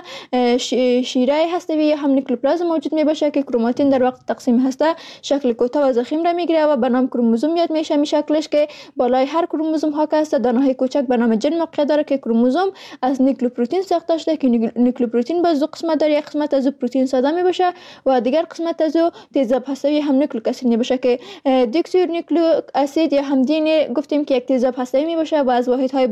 شیره هسته‌ای یا هم نیکلوپلازم موجود می باشه که کروماتین در وقت تقسیم هسته شکل کوتاه و ضخیم را میگیره و به نام کروموزوم یاد میشه. می شکلش که بالای هر کروموزوم ها که هست دانه های کوچک به نام جن موقع داره که کروموزوم از نیکلوپروتین ساخته شده که نیکلوپروتین باز دو قسمت داره. یک قسمت از پروتئین ساده می باشه و دیگر قسمت از تیزاب هسته‌ای هم نیکلیک اسید می باشه که دیکسیور نیکلیک اسید یا هم دین گفتیم که یک تیزاب هسته‌ای می باشه و از واحدهای بزرگ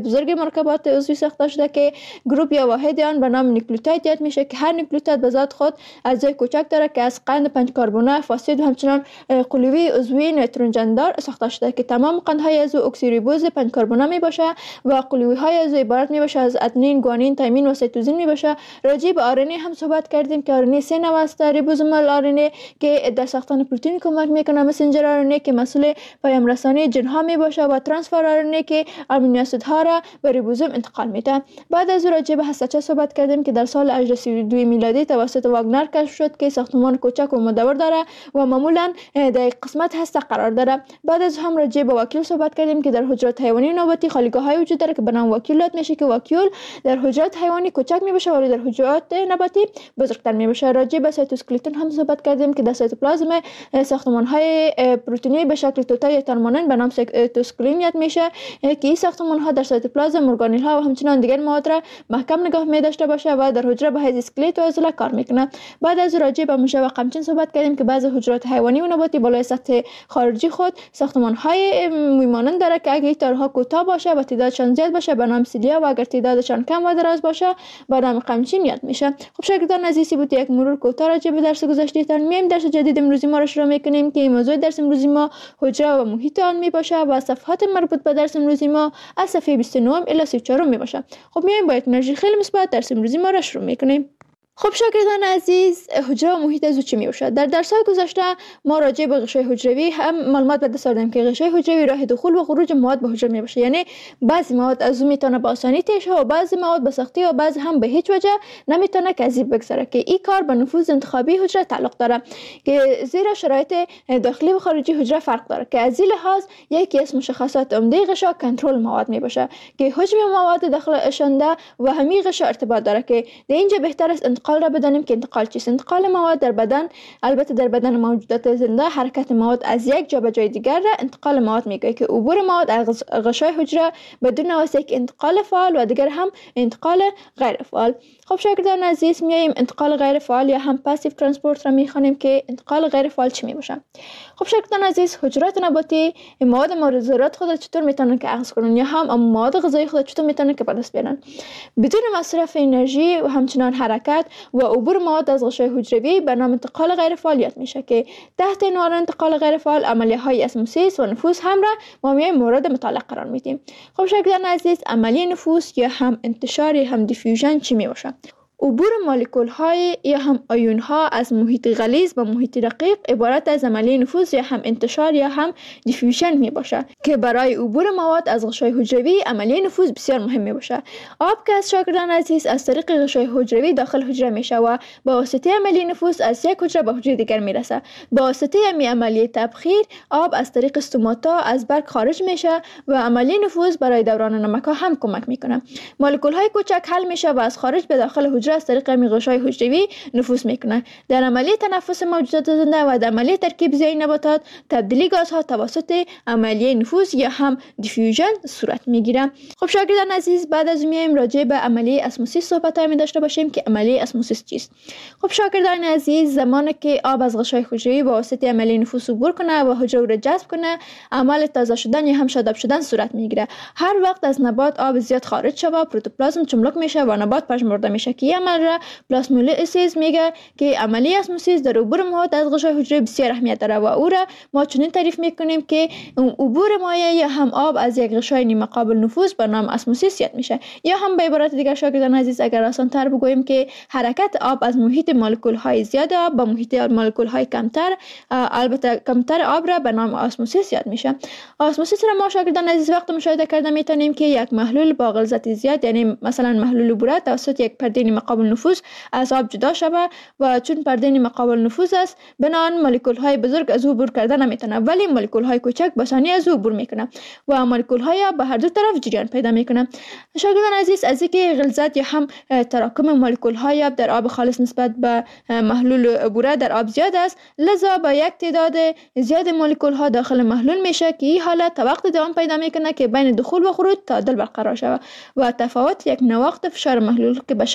مرکبات عضوی ساخته شده که گروپ یا واحد آن به نام نیوکلیوتید یاد میشه که هر نیوکلیوتید به ذات خود اجزای کوچک داره که از قند پنج کربونه فاسد و همچنان قلوی عضوی نیتروژن دار ساخته شده که تمام قندهای عضو اکسیریبوز پنج کربونه می باشه و قلوی های عضو عبارت می باشه از ادنین، گوانین، تایمین و سیتوزین می باشه. راجع به آر ان ای هم صحبت کردیم که آر ان ای سه نوع است: ریبوزومال آر ان ای که در ساختن پروتئین کمک میکنه، مسنجر آر ان ای که مسئول پیام رسانی ژن ها می باشه و ترانسفر آر ان ای که آمینو اسید ها را به ریبوزوم انتقال میده. بعد از راجع به هستچه صحبت کردیم که در سال هزار و هشتصد و سی و دو میلادی توسط واگنر کشف شد که ساختمان کوچک و مدور داره و معمولا در قسمت هسته قرار داره. بعد از هم راجع به واکیول صحبت کردیم که در حجرات حیوانی نباتی خالیگاه های وجود داره که به نام واکیولات میشه که واکیول در حجرات حیوانی کوچک میباشه ولی در حجرات نباتی بزرگتر میباشه. راجع به سایتوسکلتون هم صحبت کردیم که در سایتوپلازم ساختمان های پروتئینی به شکل توته یا ترمانن به نام سایتوسکلین یاد میشه که این ساختمان ها در سایتوپلازم ارگانل ها و همچنان دیگر مواد را محکم نگاه می داشته باشه و در حجره به حیث اسکلت و عضله کار میکنه. بعد از راجع به موشه و قمچین صحبت کردیم که بعضی حجرات حیوانی و نباتی بالای سطح خارجی خود ساختمان های مویمانند داره که اگه تارها کوتاه باشه و تعدادشان زیاد باشه به نام سیلیا و اگر تعدادشان کم و دراز باشه به نام قمچین یاد میشه. خب شاگردان عزیزی بود یک مرور کوتاه راجع به درس گذشتهتان. میایم درس جدید امروزی ما را شروع میکنیم که موضوع درس امروزی ما حجره و محیط آن میباشه و صفحات مربوط به درس امروزی ما از صفحه بیست و نه الی سی و چهار میباشه. خب میایم با یک انرژی خیلی مثبت درس امروزی ما را شروع میکنیم. خب شاگردان عزیز، حجره و محیط عضو چی میباشد؟ در درس‌های گذشته ما راجع به غشای حجروی هم معلومات به دست آوردیم که غشای حجروی راه دخول و خروج مواد به حجره میباشه، یعنی بعضی مواد از او میتونه به آسانی تیر شه و بعضی مواد به سختی و بعضی هم به هیچ وجه نمیتونه که از این بگذره که این کار به نفوذ انتخابی حجره تعلق داره که زیرا شرایط داخلی و خارجی حجره فرق داره که از این لحاظ یکی از مشخصات عمده غشا کنترل مواد میباشه که حجم مواد داخل اشنده و همین غشا ارتباط داره که در اینجا بهتر است انتقال را بدانیم که انتقال چیست. انتقال مواد در بدن، البته در بدن موجودات زنده حرکت مواد از یک جا به جای دیگر را انتقال مواد میگه که عبور مواد از غشای حجره بدون واسطه یک انتقال فعال و دیگر هم انتقال غیر فعال. خب شاگردان عزیز، میایم انتقال غیر فعال یا هم پاسیو ترانسپورت را میخوانیم که انتقال غیر فعال چی میباشه. خب شاگردان عزیز، حجرات نباتی مواد مورد ضرورت خود چطور میتونن که اخذ کنن یا هم مواد غذایی خود چطور میتونن که به دست بیارن بدون مصرف انرژی و همچنان حرکت و عبور مواد از غشای حجروی به نام انتقال غیر فعال یاد میشه که تحت عنوان انتقال غیر فعال عملیه های اسموسیس و نفوذ هم را ما میایم مورد مطالعه قرار میدیم. خب شاگردان عزیز، عملیه نفوذ یا هم انتشار یا هم دیفیوژن چی میباشه؟ عبور مولکول های یا هم آیون ها از محیط غلیظ به محیط رقیق عبارت از عملیه نفوذ یا هم انتشار یا هم دیفیوژن می باشه که برای عبور مواد از غشای حجروی عملیه نفوذ بسیار مهم می باشه. آب که از شاگردان عزیز از طریق غشای حجروی داخل حجره میشه و با واسطه عملیه نفوذ از یک حجره به حجره دیگر میرسه. با واسطه می عملیه تبخیر آب از طریق استوماتا از برگ خارج میشه و عملیه نفوذ برای دوران نمک ها هم کمک میکنه. مولکول های کوچک حل میشه و از خارج به داخل حجره از طریق غشای حجروی نفوذ میکنه. در عملیه تنفس موجودات زنده و در عملیه ترکیب زیای نباتات تبدیلی گازها توسط عملیه نفوذ یا هم دیفیوژن صورت میگیره. خب شاگردان عزیز، بعد از میایم راجع به عملیه اسموسیس صحبت می داشته باشیم که عملیه اسموسیس چیست. خب شاگردان عزیز، زمانی که آب از غشای حجروی با واسطه عملیه نفوذ عبور کنه و حجره را جذب کنه، عمل تازه شدن یا هم شاداب شدن صورت میگیره. هر وقت از نبات آب زیاد خارج شوه، پروتوپلازم چملک میشه و نبات پژمرده میشه که عمل را پلاسمولیسیس میگه که عملیه اسموسیس در عبور مواد از غشای حجره بسیار اهمیت داره و او را ما چنین تعریف میکنیم که عبور مایع یا هم آب از یک غشای نیمه قابل نفوذ به نام اسموسیس یاد میشه. یا هم به عبارت دیگر شاگردان عزیز، اگر آسان تر بگوییم که حرکت آب از محیط مولکول های زیاد آب به محیط مولکول های کمتر، البته کمتر آب را به نام اسموسیس یاد میشه. اسموسیس را ما شاگردان عزیز وقت مشاهده کرده میتونیم که یک محلول با غلظت زیاد، یعنی مثلا محلول عبور توسط یک پرده نیمه قابل نفوذ از آب جدا شود و چون پرده نیمه قابل نفوذ است بنابراین مولکول های بزرگ از او عبور کرده نمیتونه، ولی مولکول های کوچک به آسانی از او عبور میکنه و مولکول های آب به هر دو طرف جریان پیدا میکنه. شاگردان عزیز، از اینکه غلظت یا هم تراکم مولکول های آب در آب خالص نسبت به محلول عبور در آب زیاد است، لذا با یک تعداد زیاد مولکول ها داخل محلول میشه که این حالت وقت دوام پیدا میکنه که بین دخول و خروج تعادل برقرار شود و تفاوت یک نواقص فشار محلول که به شکل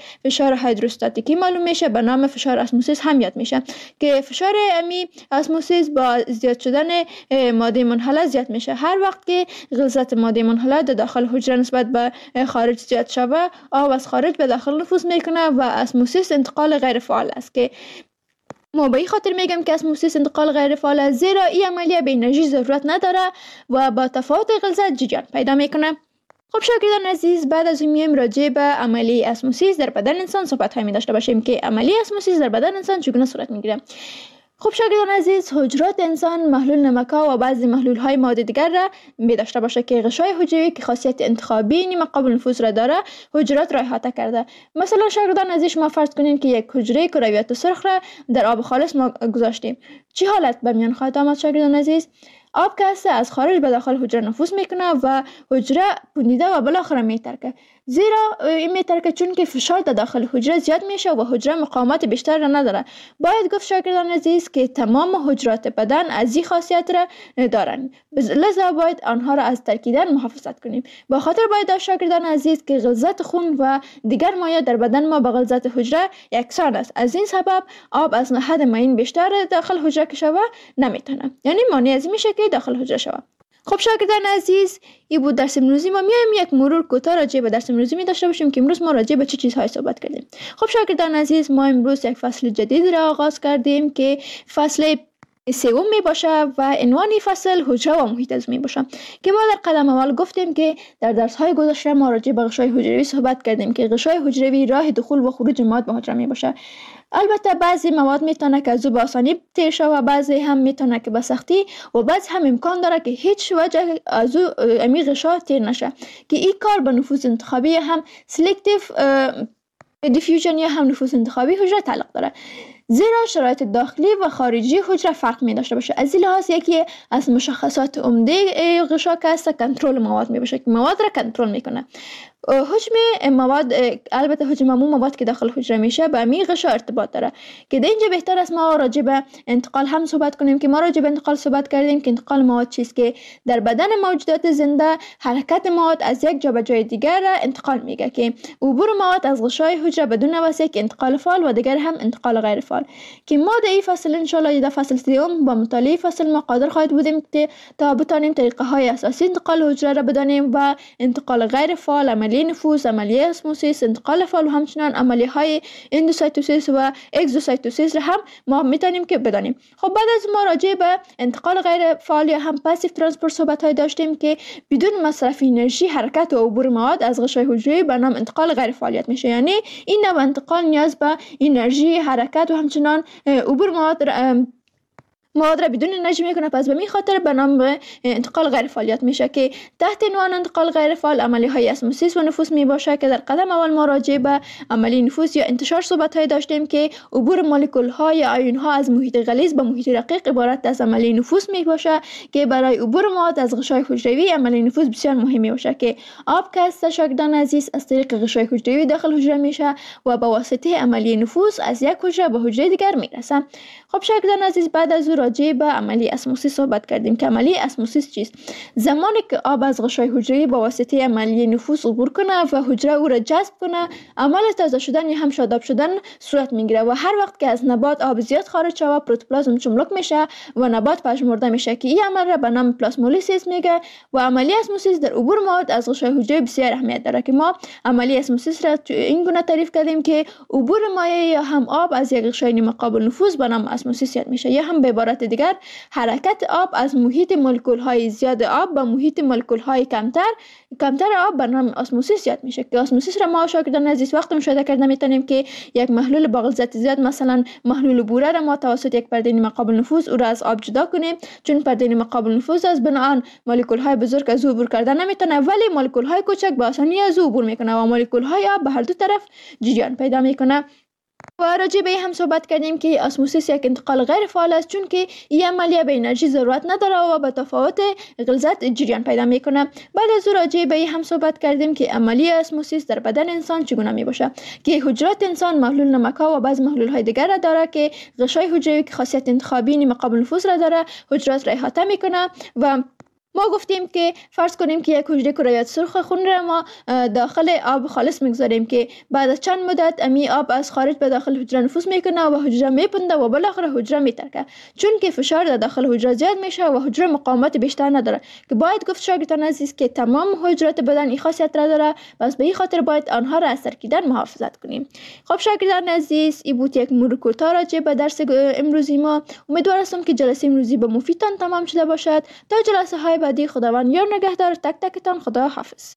فشار هیدروستاتیکی معلوم میشه، به نام فشار اسموسیس هم یاد میشه که فشار امی اسموسیس با زیاد شدن ماده منحله زیاد میشه. هر وقت که غلظت ماده منحله در داخل حجره نسبت به خارج زیاد شوه، آب از خارج به داخل نفوذ میکنه و اسموسیس انتقال غیر فعال است که ما به این خاطر میگم که اسموسیس انتقال غیر فعال است، زیرا این عملیه به انرژی ضرورت نداره و با تفاوت غلظت جریان پیدا میکنه. خب شاگردان عزیز، بعد از این میایم راجع به عملیه اسموسیس در بدن انسان صحبت هایی می داشته باشیم که عملیه اسموسیس در بدن انسان چگونه صورت میگیره. خب شاگردان عزیز، حجرات انسان محلول نمک‌ها و بعضی محلول های مواد دیگر را می داشته باشه که غشای حجروی که خاصیت انتخابی نیمه قابل نفوذ را داره حجرات را احاطه کرده. مثلا شاگردان عزیز، شما فرض کنین که یک حجره کرویات سرخ را در آب خالص ما گذاشتیم. چه حالت به میان خواهد آمد شاگردان عزیز؟ آب که هست از خارج به داخل حجره نفوذ میکنه و حجره پوندیده و بالاخره میترکه، زیرا این میترکه چون که فشار در داخل حجره زیاد میشه و حجره مقاومت بیشتر را نداره. باید گفت شاگردان عزیز که تمام حجرات بدن از این خاصیت را دارن، لذا باید آنها را از ترکیدن محافظت کنیم. با خاطر باید داشت شاگردان عزیز که غلظت خون و دیگر مایع در بدن ما با غلظت حجره یکسان است. از این سبب آب از حد معین بیشتر داخل حجره که شوه نمیتونه، یعنی مانع از میشه که داخل حجره شوه. خب شاگردان عزیز، این بود درس امروزی ما. میایم یک مرور کوتاه راجع به درس امروزی می داشته باشیم که امروز ما راجع به چه چیزهای صحبت کردیم. خب شاگردان عزیز، ما امروز یک فصل جدید را آغاز کردیم که فصل سوم می باشه و عنوان فصل حجره و محیط عضو می باشه که ما در قدم اول گفتیم که در درس های گذشته ما راجع به غشای حجروی صحبت کردیم که غشای حجروی راه دخول و خروج مواد به حجره می باشه. البته بعضی مواد میتونه که از او به آسانی تیر شه و بعضی هم میتونه که به سختی و بعضی هم امکان داره که هیچ وجه از او امی غشا تیر نشه که این کار به نفوذ انتخابی هم سلکتیو دیفیوژن یا هم نفوذ انتخابی حجره تعلق داره، زیرا شرایط داخلی و خارجی حجره فرق می داشته باشه. از این لحاظ یکی از مشخصات عمده غشا که است کنترل مواد می باشه که مواد را کنترل میکنه. حجم مواد، البته حجم عموم مواد که داخل حجره میشه به همین غشا ارتباط داره که در اینجا بهتر است ما راجع به انتقال هم صحبت کنیم که ما راجع به انتقال صحبت کردیم که انتقال مواد چیست که در بدن موجودات زنده حرکت مواد از یک جا به جای دیگر را انتقال میگه که عبور مواد از غشای حجره بدون واسطه که انتقال فعال و دیگر هم انتقال غیر فعال که ما در این فصل ان شاء الله در فصل سوم با مطالعه فصل ما قادر خواهد بودیم که تا بتانیم طریقه های اساسی انتقال حجره را بدانیم و انتقال غیر فعال، عملیه نفوذ، عملیه اسموسیس، انتقال فعال و همچنان عملیه های اندوسایتوسیس و اگزوسایتوسیس را هم ما میتونیم که بدانیم. خب بعد از ما راجع به انتقال غیر فعال یا هم پاسیو ترانسپورت صحبت های داشتیم که بدون مصرف انرژی حرکت و عبور مواد از غشای حجروی به نام انتقال غیر فعالیت میشه، یعنی این نوع انتقال نیاز به انرژی، حرکت و همچنان عبور مواد مواد را بدون انرژی میکنه، پس به می خاطر به نام انتقال غیر فعالیت میشه که تحت عنوان انتقال غیر فعال عملیه های اسموسیس و نفوذ می باشه که در قدم اول ما راجع به عملی نفوذ یا انتشار صحبت های داشتیم که عبور مولکول ها یا آیون ها از محیط غلیظ به محیط رقیق عبارت از عملی نفوذ می باشه که برای عبور مواد از غشای حجروی عملی نفوذ بسیار مهم می باشه که آب که است شاگردان عزیز از طریق غشای حجروی داخل حجره میشه و با واسطه عملی نفوذ از یک حجره به حجره دیگر میرسه. خب شاگردان عزیز، بعد از او راجع به عملی اسموسیس صحبت کردیم که عملی اسموسیس چیست؟ زمانی که آب از غشای حجروی با واسطه عملی نفوذ عبور کنه و حجره او را جذب کنه، عمل تازه شدن یا هم شاداب شدن صورت میگیره و هر وقت که از نبات آب زیاد خارج شود پروتوپلازم چملک میشه و نبات پژمرده میشه که این عمل را به نام پلاسمولیسیس میگه و عملی اسموسیس در عبور مواد از غشای حجروی بسیار اهمیت داره که ما عملی اسموسیس را این گونه تعریف کردیم که عبور مایع یا هم آب از یک غشای نیمه قابل نفوذ به نام اسموسیس یاد میشه، یا هم به عبارت دیگر حرکت آب از محیط مولکول های زیاد آب به محیط مولکول های کمتر کمتر آب به نام اسموسیس یاد میشه که اسموسیس را ما شاگردان عزیز وقت مشاهده کرده میتونیم که یک محلول با غلظت زیاد، مثلا محلول بوره را ما توسط یک پرده نیمه قابل نفوذ او را از آب جدا کنیم، چون پرده نیمه قابل نفوذ از بناهن مولکول های بزرگ از او عبور کردن نمیتونه، ولی مولکول های کوچک به آسانی از او عبور میکنه و مولکول های آب به هر دو طرف جریان پیدا میکنه. و راجع به هم صحبت کردیم که اسموسیس یک انتقال غیر فعال است چون که این عملیه به انرژی ضرورت نداره و به تفاوت غلظت جریان پیدا میکنه. بعد از راجع به هم صحبت کردیم که عملیه اسموسیس در بدن انسان چگونه می باشه که حجرات انسان محلول نمک ها و بعض محلول های دیگر را داره که غشای حجروی که خاصیت انتخابی نیمه قابل نفوذ را داره حجرات را احاطه میکنه و ما گفتیم که فرض کنیم که یک حجره کرویات سرخ خون را ما داخل آب خالص میگذاریم که بعد از چند مدت امی آب از خارج به داخل حجره نفوذ میکنه و حجره میپنده و بالاخره حجره میترکه. چون که فشار در داخل حجره زیاد میشه و حجره مقاومت بیشتر نداره که باید گفت شاگردان عزیز که تمام حجرات بدن این خاصیت را داره، بس به این خاطر باید آنها را از ترکیدن محافظت کنیم. خب شاگردان عزیز، این بود یک مرور کوتاه راجع به درس امروزی ما. امیدوار هستم که جلسه امروزی به مفیدتان تمام شده باشد. تا جلسه های بعدی خداوند یار نگهدار تک تکتان. خدا حافظ.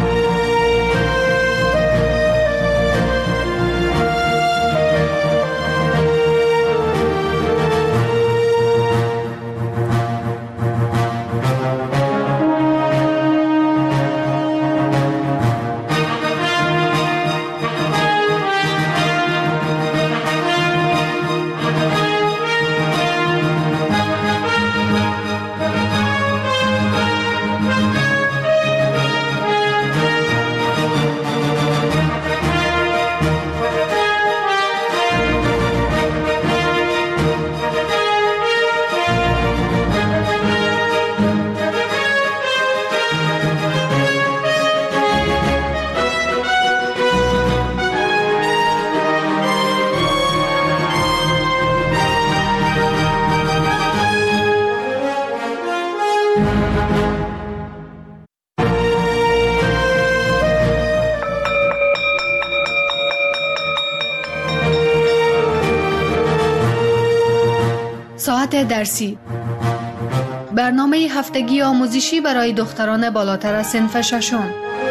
ساعت درسی، برنامه هفتگی آموزشی برای دختران بالاتر از صنف ششم.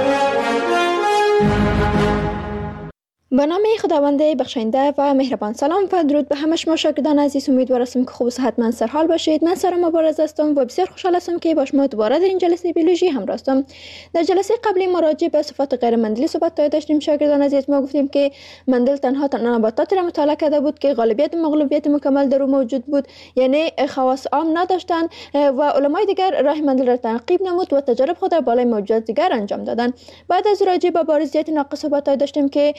به نام خداوند بخشنده و مهربان. سلام و درود به همه شما شاگردان عزیز. امیدوار هستم که خوب و صحتمند سرحال باشید. من سارا مبارز هستم و بسیار خوشحال هستم که با شما دوباره در این جلسه بیولوژی همراه هستم. در جلسه قبلی ما راجع به صفات غیر مندلی صحبت داشتیم شاگردان عزیز. ما گفتیم که مندل تنها تنها نباتات را مطالعه کرده بود که غالبیت مغلوبیت مکمل در او موجود بود، یعنی خواص عام نداشتند و علمای دیگر راه مندل را تعقیب نمود و تجارب خود را بالای موجودات دیگر انجام دادند. بعد از راجع به بارزیت ناقص صحبت داشتیم که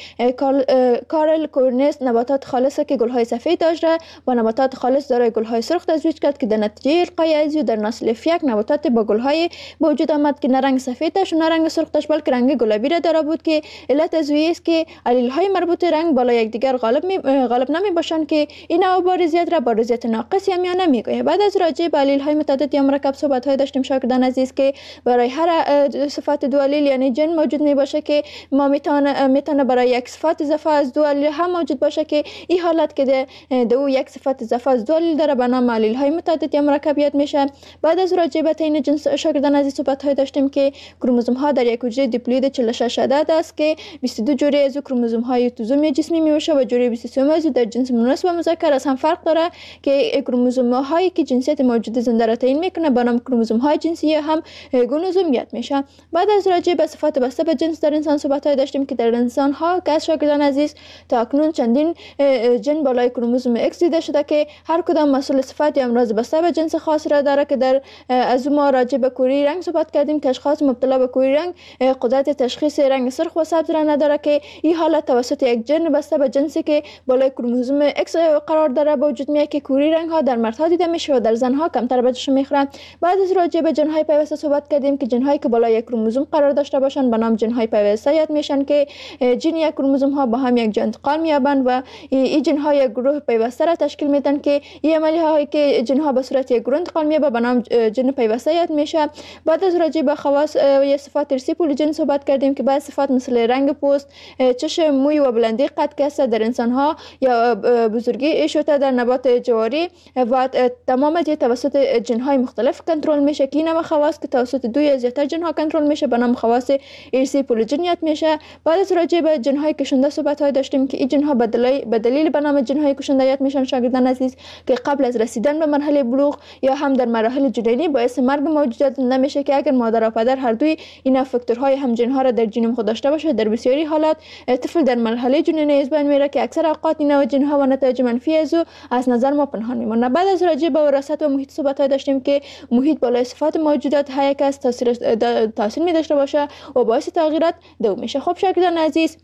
کارل کورنس نباتات خالصه که گل‌های سفید داشت و نباتات خالص دارای گل‌های سرخ تزویج کرد که در نتیجه القای ازیو در نسل فیک نباتات با گل‌های وجود آمد که نه رنگ سفید داشت و نه رنگ سرخ داشت بلکه رنگ گلابی را داره بود که علت ازویی است که علیل‌های مربوط رنگ بالا یکدیگر غالب می غالب نمی باشند که این نوع بارزیت را بارزیت ناقص یا میانه میگوید. بعد از راجع به علیل‌های متعدد یا مرکب صحبت‌های داشتیم شاگردان عزیز که برای هر صفت دو علیل یعنی جن موجود می باشه که ما میتونه میتونه برای یک صفت اضافه از دو علیل هم موجود باشه که این حالت که دو یک صفت اضافه از دو علیل داره به نام علیل های متعدد یا مرکبیت میشه. بعد از راجع به تعیین جنس شاگردان عزیز صحبت های داشتیم که کروموزوم ها در یک حجره دیپلوید چهل و شش عدد است که بیست و دو جوره از کروموزوم های اتوزومی جسمی میشه و جوره بیست و سه از در جنس مؤنث و مذکر از هم فرق داره که کروموزوم هایی که جنسیت موجود زنده را تعیین میکنه به نام کروموزوم های جنسی هم گونوزومیت میشه. بعد از راجع به صفات بسته به جنس در انسان صحبت های داشتیم که در انسان ها که شاگردان عزیز تا اکنون چندین جن بالای کروموزوم اکس دیده شده که هر کدام مسئول صفت یا امراض بسته به جنس خاص را داره که در از ما راجع به کوری رنگ صحبت کردیم که اشخاص مبتلا به کوری رنگ قدرت تشخیص رنگ سرخ و سبز را نداره که این حالت توسط یک جن بسته به جنسی که بالای کروموزوم اکس قرار داره به وجود میاد که کوری رنگ ها در مردها دیده میشه و در زنها کمتر بهش میخوره. بعد از راجع به جن های پیوسته صحبت کردیم که جن هایی که بالای یک کروموزوم قرار داشته باشند به نام جن های پیوسته یاد میشن که جن یک کروموزوم ها با هم یک جا انتقال می‌یابند و این جن ها یک گروه پیوسته را تشکیل میدن که این عملی هایی که جن ها به صورت یک گروه انتقال می‌یابند به نام جن پیوسته یاد میشه. بعد از راجع به خواص یا صفات ارثی پولیجن صحبت کردیم که بعض صفات مثل رنگ پوست، چشم، موی و بلندی قد کسه در انسان ها یا بزرگی شوته در نبات جواری و تمام دی توسط جن های مختلف کنترل میشه که این خواص که توسط دو یا زیاتر جن ها کنترل میشه به نام خواص ارثی پولیجن یاد میشه. بعد از راجع به جن های کشنده صحبت های داشتیم که این جن ها به دلیل به نام جن های کشنده یاد میشن شاگردان عزیز که قبل از رسیدن به مرحله بلوغ یا هم در مراحل جنینی باعث مرگ موجودات نمیشه که اگر مادر و پدر هر دوی این فاکتورهای هم جن ها را در ژنوم خود داشته باشه در بسیاری حالات طفل در مرحله جنینی از بین میره که اکثر اوقات این نوع جن ها و نتایج منفی از از نظر ما پنهان میمونه. بعد از راجع به وراثت و محیط صحبت های داشتیم که محیط بالای صفات موجودات های است تاثیر تاثیر می داشته باشه و باعث تغییرات دو میشه. خب شاگردان عزیز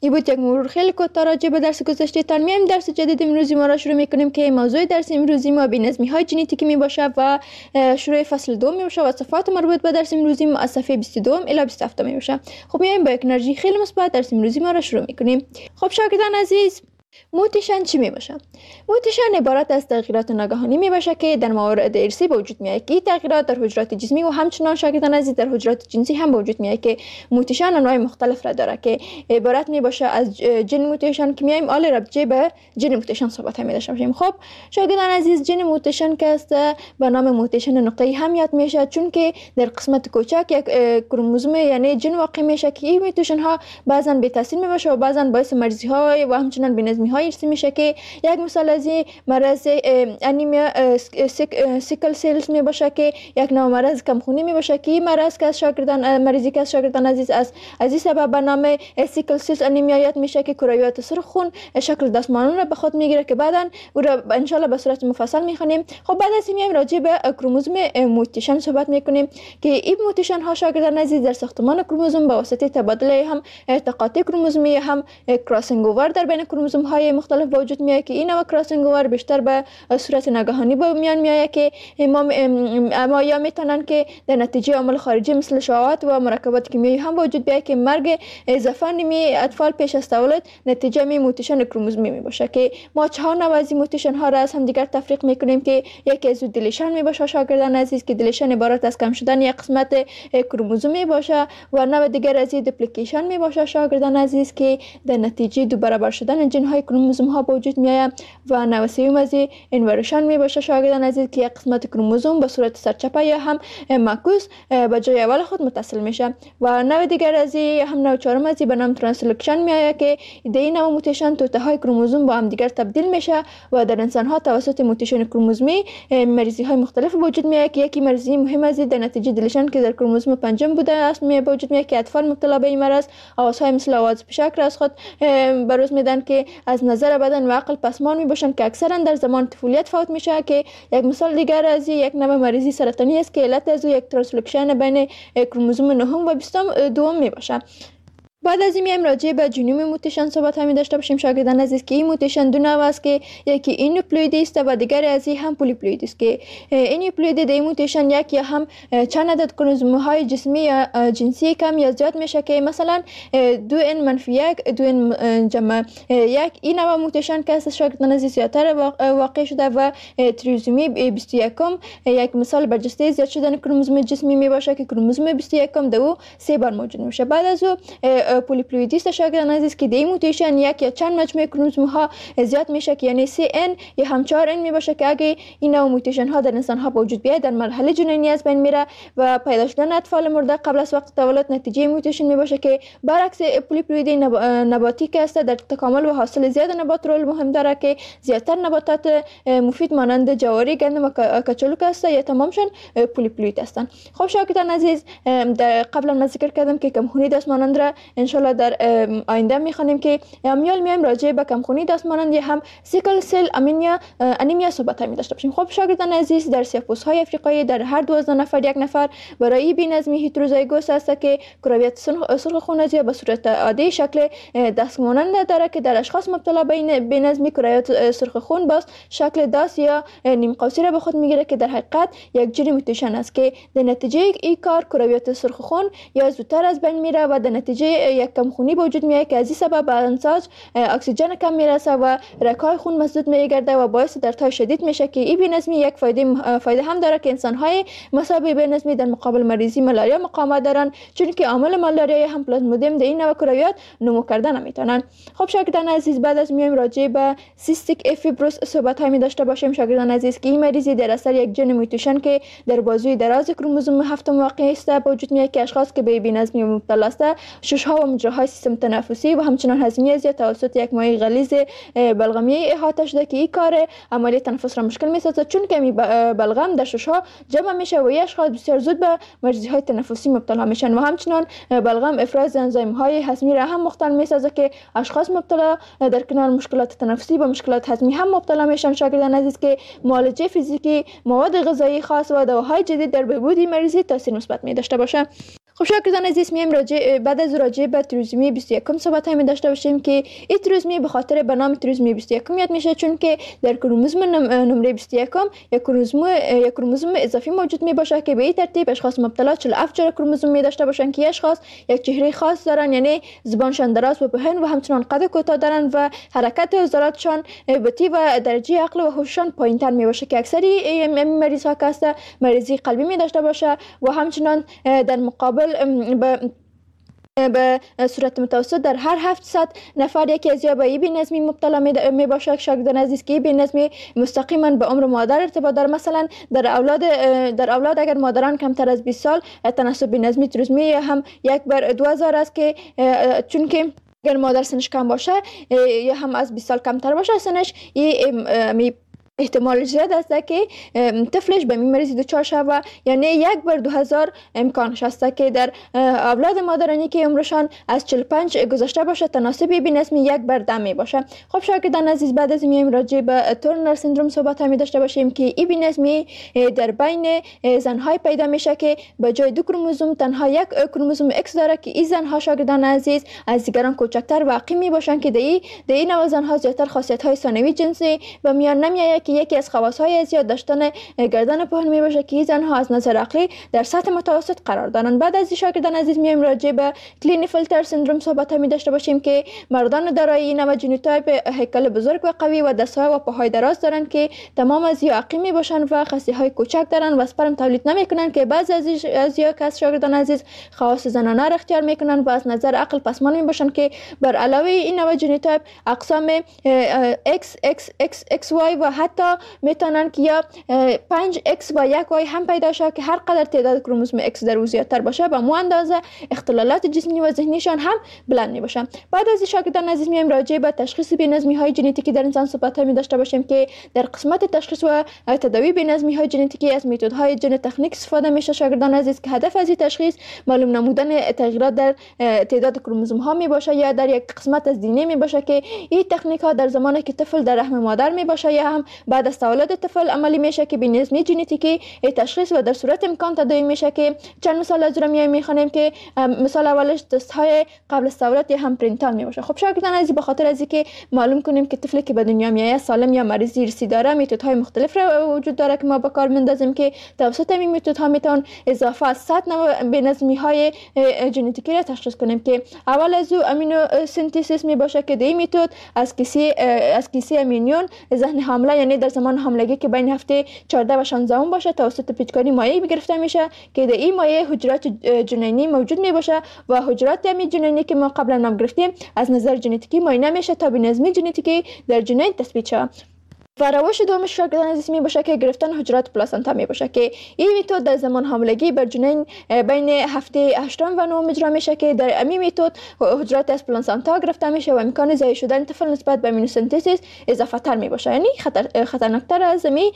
این بود یک مرور خیلی کوتاه راجع به درس گذشته تان. میایم درس جدید امروزی ما را شروع میکنیم که موضوع درس امروزی ما بی‌نظمی های ژنتیکی می باشه و شروع فصل دوم می باشه و صفات مربوط به درس امروزی ما از صفحه بیست و دو الی بیست و هفت می باشه. خب میایم با یک انرژی خیلی مثبت درس امروزی ما را شروع میکنیم. خب شاگردان عزیز، موتیشن چی می باشه؟ موتیشن عبارت از تغییرات ناگهانی می باشه که در موارد ارثی به وجود میاد که این تغییرات در حجرات جسمی و همچنان شاگردان عزیز در حجرات جنسی هم به وجود میاد که موتیشن انواع مختلف را داره که عبارت می باشه از جن موتیشن که میایم آل ربطی به جن موتیشن صحبت هم داشته باشیم. خب شاگردان عزیز، جن موتیشن که است به نام موتیشن نقطه‌ای هم یاد میشه چون که در قسمت کوچک یک کروموزوم یعنی جن واقع میشه که این موتیشن ها بعضا بی تاثیر می باشه و بعضا باعث مریضی ها و همچنان بی‌نظمی های ارثی میشه که یک مثال از مرض انیمیا سیکل سیلز می باشه که یک نوع مرض کمخونی می باشه که این مرض که از شاگردان مریضی که از شاگردان عزیز از از این سبب به نام سیکل سیلز انیمیا یاد میشه که کرویات سرخ خون شکل دستمانون را به خود میگیره که بعدا او را ان شاء الله به صورت مفصل میخونیم. خب بعد از این میایم راجع به کروموزوم موتیشن صحبت میکنیم که این موتیشن ها شاگردان عزیز در ساختمان کروموزوم به واسطه تبادل هم تقاطع کروموزومی هم کراسینگ اوور در بین کروموزوم های مختلف به وجود میاد که این نوع کراسینگ اوور بیشتر به صورت ناگهانی به میان میاد که ما ما یا میتونن که در نتیجه عوامل خارجی مثل شعاعات و مرکبات کیمیایی هم وجود بیاد که مرگ اضافه نمی اطفال پیش از تولد نتیجه می موتیشن کروموزومی می باشه که ما چهار نوع از موتیشن ها را از هم دیگر تفریق میکنیم که یکی از دیلیشن می باشه شاگردان عزیز که دیلیشن عبارت از کم شدن یک قسمت کروموزوم می باشه و نوع دیگر از دوپلیکیشن می باشه شاگردان عزیز که در نتیجه دو برابر شدن جن های کروموزوم ها به وجود میاد و نوع سوم از اینورشن می باشه شاگردان عزیز که یک قسمت کروموزوم به صورت سرچپه یا هم معکوس به جای اول خود متصل میشه و نوع دیگر از هم نوع چهارم از به نام ترانسلوکشن میاد که در این نوع موتیشن توته های کروموزوم با هم دیگر تبدیل میشه و در انسان ها توسط موتیشن کروموزومی مریضی های مختلف وجود میاد که یکی مریضی مهم از در نتیجه دیلیشن که در کروموزوم پنجم بوده است می به وجود میاد که اطفال مبتلا به این مرض آوازهای مثل آواز پیشک را از خود بروز میدن که از نظر بدن و عقل پسمان می باشند که اکثرا در زمان طفولیت فوت میشه که یک مثال دیگر از یک نوع مریضی سرطانی است که علت از یک ترانسلوکشن بین کروموزوم نهم و بیستم دوم می باشه. بعد از این میایم راجع به جنوم موتیشن صحبت همین داشته باشیم شاگردان عزیز که این موتیشن دو نوع است که یکی اینوپلویدی است و دیگر از این هم پولیپلویدی است که اینوپلویدی در این موتیشن یک یا هم چند عدد کروموزوم های جسمی یا جنسی کم یا زیاد میشه که مثلا دو ان منفی یک دو ان جمع یک این نوع موتیشن که از شاگردان عزیز زیادتر واقع شده و تریزومی بیست و یک یک مثال برجسته زیاد شدن کروموزوم جسمی می باشه که کروموزوم بیست و یک دو سه بار موجود میشه. بعد از او پولیپلویدیست شاگردان عزیز که دی موتیشن یک یا چند مجموعه کروموزوم ها زیاد میشه که یعنی سه ان یا هم چهار ان می باشه که اگه این نوع موتیشن ها در انسان ها به وجود بیاد در مرحله جنینی از بین میره و پیدا شدن اطفال مرده قبل از وقت تولد نتیجه موتیشن می باشه که برعکس پولیپلویدی نب... نباتی که است در تکامل و حاصل زیاد نبات رول مهم داره که زیادتر نباتات مفید مانند جواری گندم و کچالو که است یا تمامشون پولیپلوید هستن. خب شاگردان عزیز در قبلا من ذکر کردم که کمخونی دستمانند را ان شاء الله در آینده میخوانیم که امیال میایم راجع به کمخونی دستمانند یا هم سیکل سل انیمیا انیمیا صحبت می داشته باشیم. خب شاگردان عزیز در سیاه‌پوست های افریقایی در هر دوازده نفر یک نفر برای بی‌نظمی هتروزایگوس است که کرویات سرخ خون از به صورت عادی شکل دست مانند داره که در اشخاص مبتلا به بی‌نظمی کرویات سرخ خون باز شکل دست یا نیم قوسی را به خود میگیره که در حقیقت یک جن موتیشن است که در نتیجه این کار کرویات سرخ خون یا زودتر از بین میره و در نتیجه یک کمخونی به وجود میاد که از این سبب به انسان اکسیژن کم میرسه و رگ‌های خون مسدود میگرده و باعث دردهای شدید میشه که این بی‌نظمی یک فایده فایده هم داره که انسان‌های مصاب به بی‌نظمی در مقابل مریضی مالاریا مقاومت دارن چون که عامل مالاریا هم پلازمودیم در این نوع کرویات نمو کردن نمیتونن. خب شاگردان عزیز بعد از میایم راجع به سیستیک افیبروس صحبت هایی داشته باشیم شاگردان عزیز که این مریضی در اثر یک جن موتیشن که در بازوی دراز کروموزوم هفتم واقع است به وجود میاد که اشخاص که به بی‌نظمی مبتلا است شش‌ها و مجراهای سیستم تنفسی و همچنان هضمی از توسط یک مایع غلیظ بلغمی احاطه شده که این کار عملیه تنفس را مشکل می‌سازد چون که می بلغم در شش‌ها جمع میشه و این اشخاص بسیار زود به مریضی‌های تنفسی مبتلا میشن و همچنان بلغم افراز انزیم‌های هضمی را هم مختل می‌سازد که اشخاص مبتلا در کنار مشکلات تنفسی و مشکلات هضمی هم مبتلا میشن. شاگردان عزیز که معالجه فیزیکی مواد غذایی خاص و دواهای جدید در بهبود مریضی تاثیر مثبت می داشته باشه. خب شاگردان عزیز میم راجع بعد از راجع به تریزومی بیست و یک صحبت می داشته باشیم که این تریزومی به خاطر به نام تریزومی بیست و یک یاد میشه، چون که در کروموزوم نمره بیست و یک یک کروموزوم یک کروموزوم اضافی موجود می باشه که به این ترتیب اشخاص مبتلا چهل و هفت جور کروموزوم می داشته باشن که اشخاص یک چهره خاص دارن، یعنی زبانشان دراز و پهن و همچنان قد کوتاه دارن و حرکت عضلاتشان بطی و درجه عقل و هوششان پایینتر می باشه که اکثری مریض ها که مریضی قلبی می داشته باشه و همچنان در مقابل به به صورت متوسط در هر هفتصد نفر یکی از یا به بی‌نظمی مبتلا می باشه. شاگردان عزیز که بی‌نظمی مستقیما به عمر مادر ارتباط داره. مثلا در اولاد در اولاد اگر مادران کمتر از بیست سال تناسب بی‌نظمی تریزومی هم یک بر دو هزار است که چون که اگر مادر سنش کم باشه یا هم از بیست سال کمتر باشه سنش می احتمال زیاد است که طفلش به این مریضی دچار شود، یعنی یک بر دو هزار امکانش است که در اولاد مادرانی که عمرشان از چهل و پنج گذشته باشه تناسب بی‌نظمی یک بر ده می باشه. خب شاگردان عزیز بعد از میایم راجع به تورنر سندروم صحبت می داشته باشیم که این بی‌نظمی در بین زنهای پیدا میشه که به جای دو کروموزوم تنها یک کروموزوم ایکس داره که این زنها شاگردان عزیز از دیگران کوچکتر واقع می باشن که در این نوع زنها زیاتر خاصیت های ثانوی جنسی و میان نمیآید که یکی از خواص‌های زیاد داشتن گردن پهن می باشه که زنها از نظر عقلی در سطح متوسط قرار دارند. بعد از شاگردان عزیز میایم راجع به کلینیفیلتر سندروم صحبت می داشته باشیم که مردان دارای این نوع ژنوتایپ هیکل بزرگ و قوی و دست‌های و پاهای دراز دارند که تمام از یا عقلی می باشند و خصی‌های کوچک دارند و اسپرم تولید نمی‌کنند که بعضی از از یا کس شاگردان عزیز خواص زنانه را اختیار می‌کنند و از نظر عقل پسماند می باشند که بر علاوه این نوع ژنوتایپ اقسام ایکس ایکس ایکس ایکس وای و حتی میتونن که یا پنج ایکس و یک وای هم پیدا شه که هر قدر تعداد کروموزوم ایکس در او زیادتر باشه به مو اندازه اختلالات جسمی و ذهنیشان هم بلند می باشه. بعد از شاگردان عزیز میایم راجع به تشخیص بی‌نظمی های ژنتیکی در انسان صحبت می داشته باشیم که در قسمت تشخیص و تداوی بی‌نظمی های ژنتیکی از متدهای ژن تکنیک استفاده میشه شاگردان عزیز که هدف از این تشخیص معلوم نمودن تغییرات در تعداد کروموزوم ها می باشه یا در یک قسمت از دی ان ای می باشه که این تکنیک ها در زمانی که طفل در رحم مادر می باشه یا هم بعد از تولد طفل عملی میشه که بی‌نظمی ژنتیکی تشخیص و در صورت امکان تداوی میشه که چند مثال از رو میخونیم که مثال اولش تست های قبل از تولد یا هم پرینتال می باشه. خب شاگردان عزیز به خاطر از اینکه معلوم کنیم که طفلی که به دنیا میاد سالم یا مریض ارثی داره متدهای مختلف رو وجود داره که ما به کار میندازیم که توسط این متدها میتون اضافه از صد نوع بی‌نظمی های ژنتیکی را تشخیص کنیم که اول از او امینو سنتزیس می باشه که دی متد از کیسه از کیسه امینیون ذهن حامله یعنی در زمان حاملگی که بین هفته چهارده و شانزده باشه توسط پیچکاری مایع گرفته میشه که در این مایع حجرات جنینی موجود می باشه و حجرات همین جنینی که ما قبلا نام گرفتیم از نظر ژنتیکی معاینه میشه تا بی‌نظمی ژنتیکی در جنین تثبیت شه. و روش دومش شاگردان عزیز می باشه که گرفتن حجرات پلاسنتا می باشه که این متد در زمان حاملگی بر جنین بین هفته هشتم و نهم اجرا میشه که در امی متد حجرات از پلاسنتا گرفته میشه و امکان ضعیف شدن طفل نسبت به امینوسنتزیس اضافه تر می باشه، یعنی خطر خطرناکتر از امی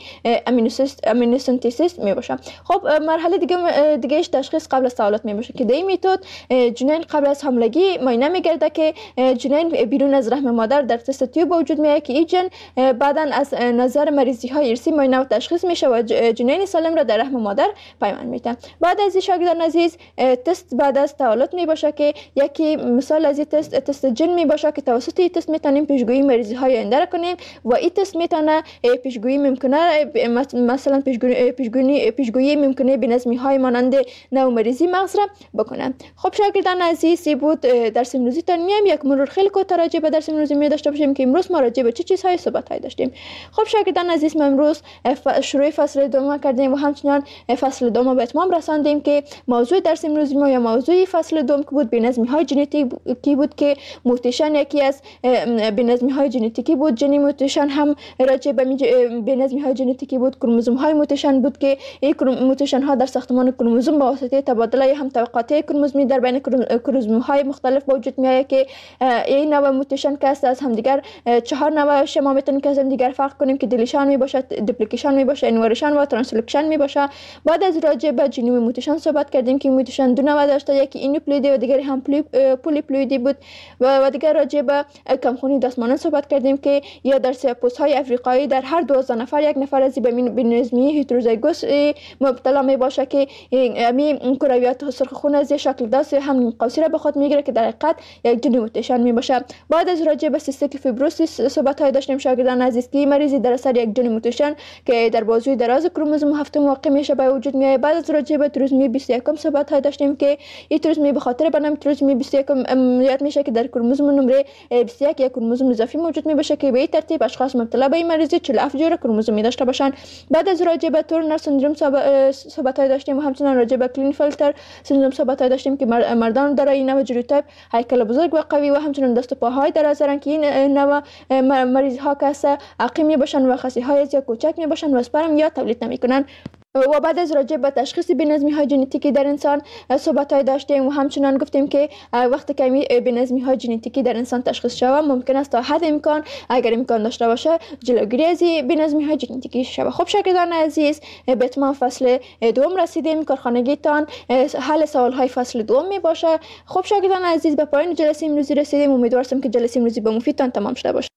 امینوسنتزیس می باشه. خب مرحله دیگه دیگهش تشخیص قبل از تولد می باشه که در این متد جنین قبل از حاملگی معاینه میگرده که جنین بیرون از رحم مادر در تست تیوب وجود میاد که این جن بعداً از نظر مریضی های ارثی معاینه و تشخیص میشه و جنین سالم را در رحم مادر پیوند میده. بعد از این شاگردان عزیز تست بعد از تولد می باشه که یکی مثال از این تست تست جن می باشه که توسط این تست میتونیم پیشگویی مریضی های آینده را کنیم و این تست میتونه پیشگویی ممکنه مثلا پیشگویی پیشگویی پیشگویی ممکنه بی‌نظمی های مانند نوع مریضی مغز را بکنه. خب شاگردان عزیز بود درس امروزی تان میام یک مرور خیلی کوتاه راجع به درس امروزی می داشته باشیم که امروز ما راجع به چه چیزهای صحبت های داشتیم. خب شاگردان عزیز ما امروز شروع فصل دوم کردیم و همچنان فصل دوم به اتمام رساندیم که موضوع درس امروز ما یا موضوع فصل دوم که بود بی‌نظمی های ژنتیکی بود که موتیشن یکی از بی‌نظمی های ژنتیکی بود. جنین موتیشن هم راجع به بی‌نظمی های ژنتیکی بود. کروموزوم های موتیشن بود که این موتیشن ها در ساختمان کروموزوم با واسطه تبادله هم طبقاتی کروموزومی در بین کروموزوم های مختلف وجود میاد که این نوع موتیشن که از همدیگر چهار نوع شما میتونید که از همدیگر فرق کنیم که دیلیشن می باشه، دوپلیکیشن می باشه، انورشن و ترانسلوکشن می باشه. بعد از راجع به جنوم موتیشن صحبت کردیم که موتیشن دو نوع داشته، یکی اینوپلویدی و دیگری هم پولیپلویدی بود و و دیگر راجع به کمخونی دستمانان صحبت کردیم که یا در سیاپوس های افریقایی در هر دوازده نفر یک نفر از به بینظمی هتروزایگوس مبتلا می باشه که امی کرویات سرخ خون از شکل داس هم قوسی را به خود میگیره که در حقیقت یک جنوم موتیشن می باشه. بعد از راجع به سیستیک فیبروسیس صحبت های داشتیم شاگردان عزیز که مریضی در اثر یک جنوم موتیشن که در بازوی دراز کروموزوم هفتم واقع میشه به وجود میاد. بعد از راجع به تریزمی بیست و یک صحبت های داشتیم که این تریزمی به خاطر به نام تریزمی بیست و یک یاد میشه که در کروموزوم نمره بیست و یک یک کروموزوم اضافی موجود می باشه که به این ترتیب اشخاص مبتلا به این مریضی چهل و هفت جور کروموزومی داشته باشن. بعد از راجع به تورنر سندروم صحبت های داشتیم و همچنین راجع به کلینفلتر سندروم صحبت های داشتیم که مردان دارای این نوع جنوتایپ هیکل بزرگ و قوی و همچنین دست و پاهای دراز دارن که این نوع مریض ها که عقیم می باشن و خصی های زیاد کوچک می باشن و اسپرم یا تولید نمی کنن. و بعد از راجع به تشخیص بی‌نظمی های ژنتیکی در انسان صحبت های داشتیم و همچنان گفتیم که وقتی که بی‌نظمی های ژنتیکی در انسان تشخیص شود ممکن است تا حد امکان اگر امکان داشته باشه جلوگیری از بی‌نظمی های ژنتیکی شود. خب شاگردان عزیز به اتمام فصل دوم رسیدیم. کارخانگیتان حل سوال های فصل دوم می باشه. خب شاگردان عزیز به پایان جلسه امروزی رسیدیم. امیدوارم که جلسه امروزی به مفیدتان تمام شده باشه.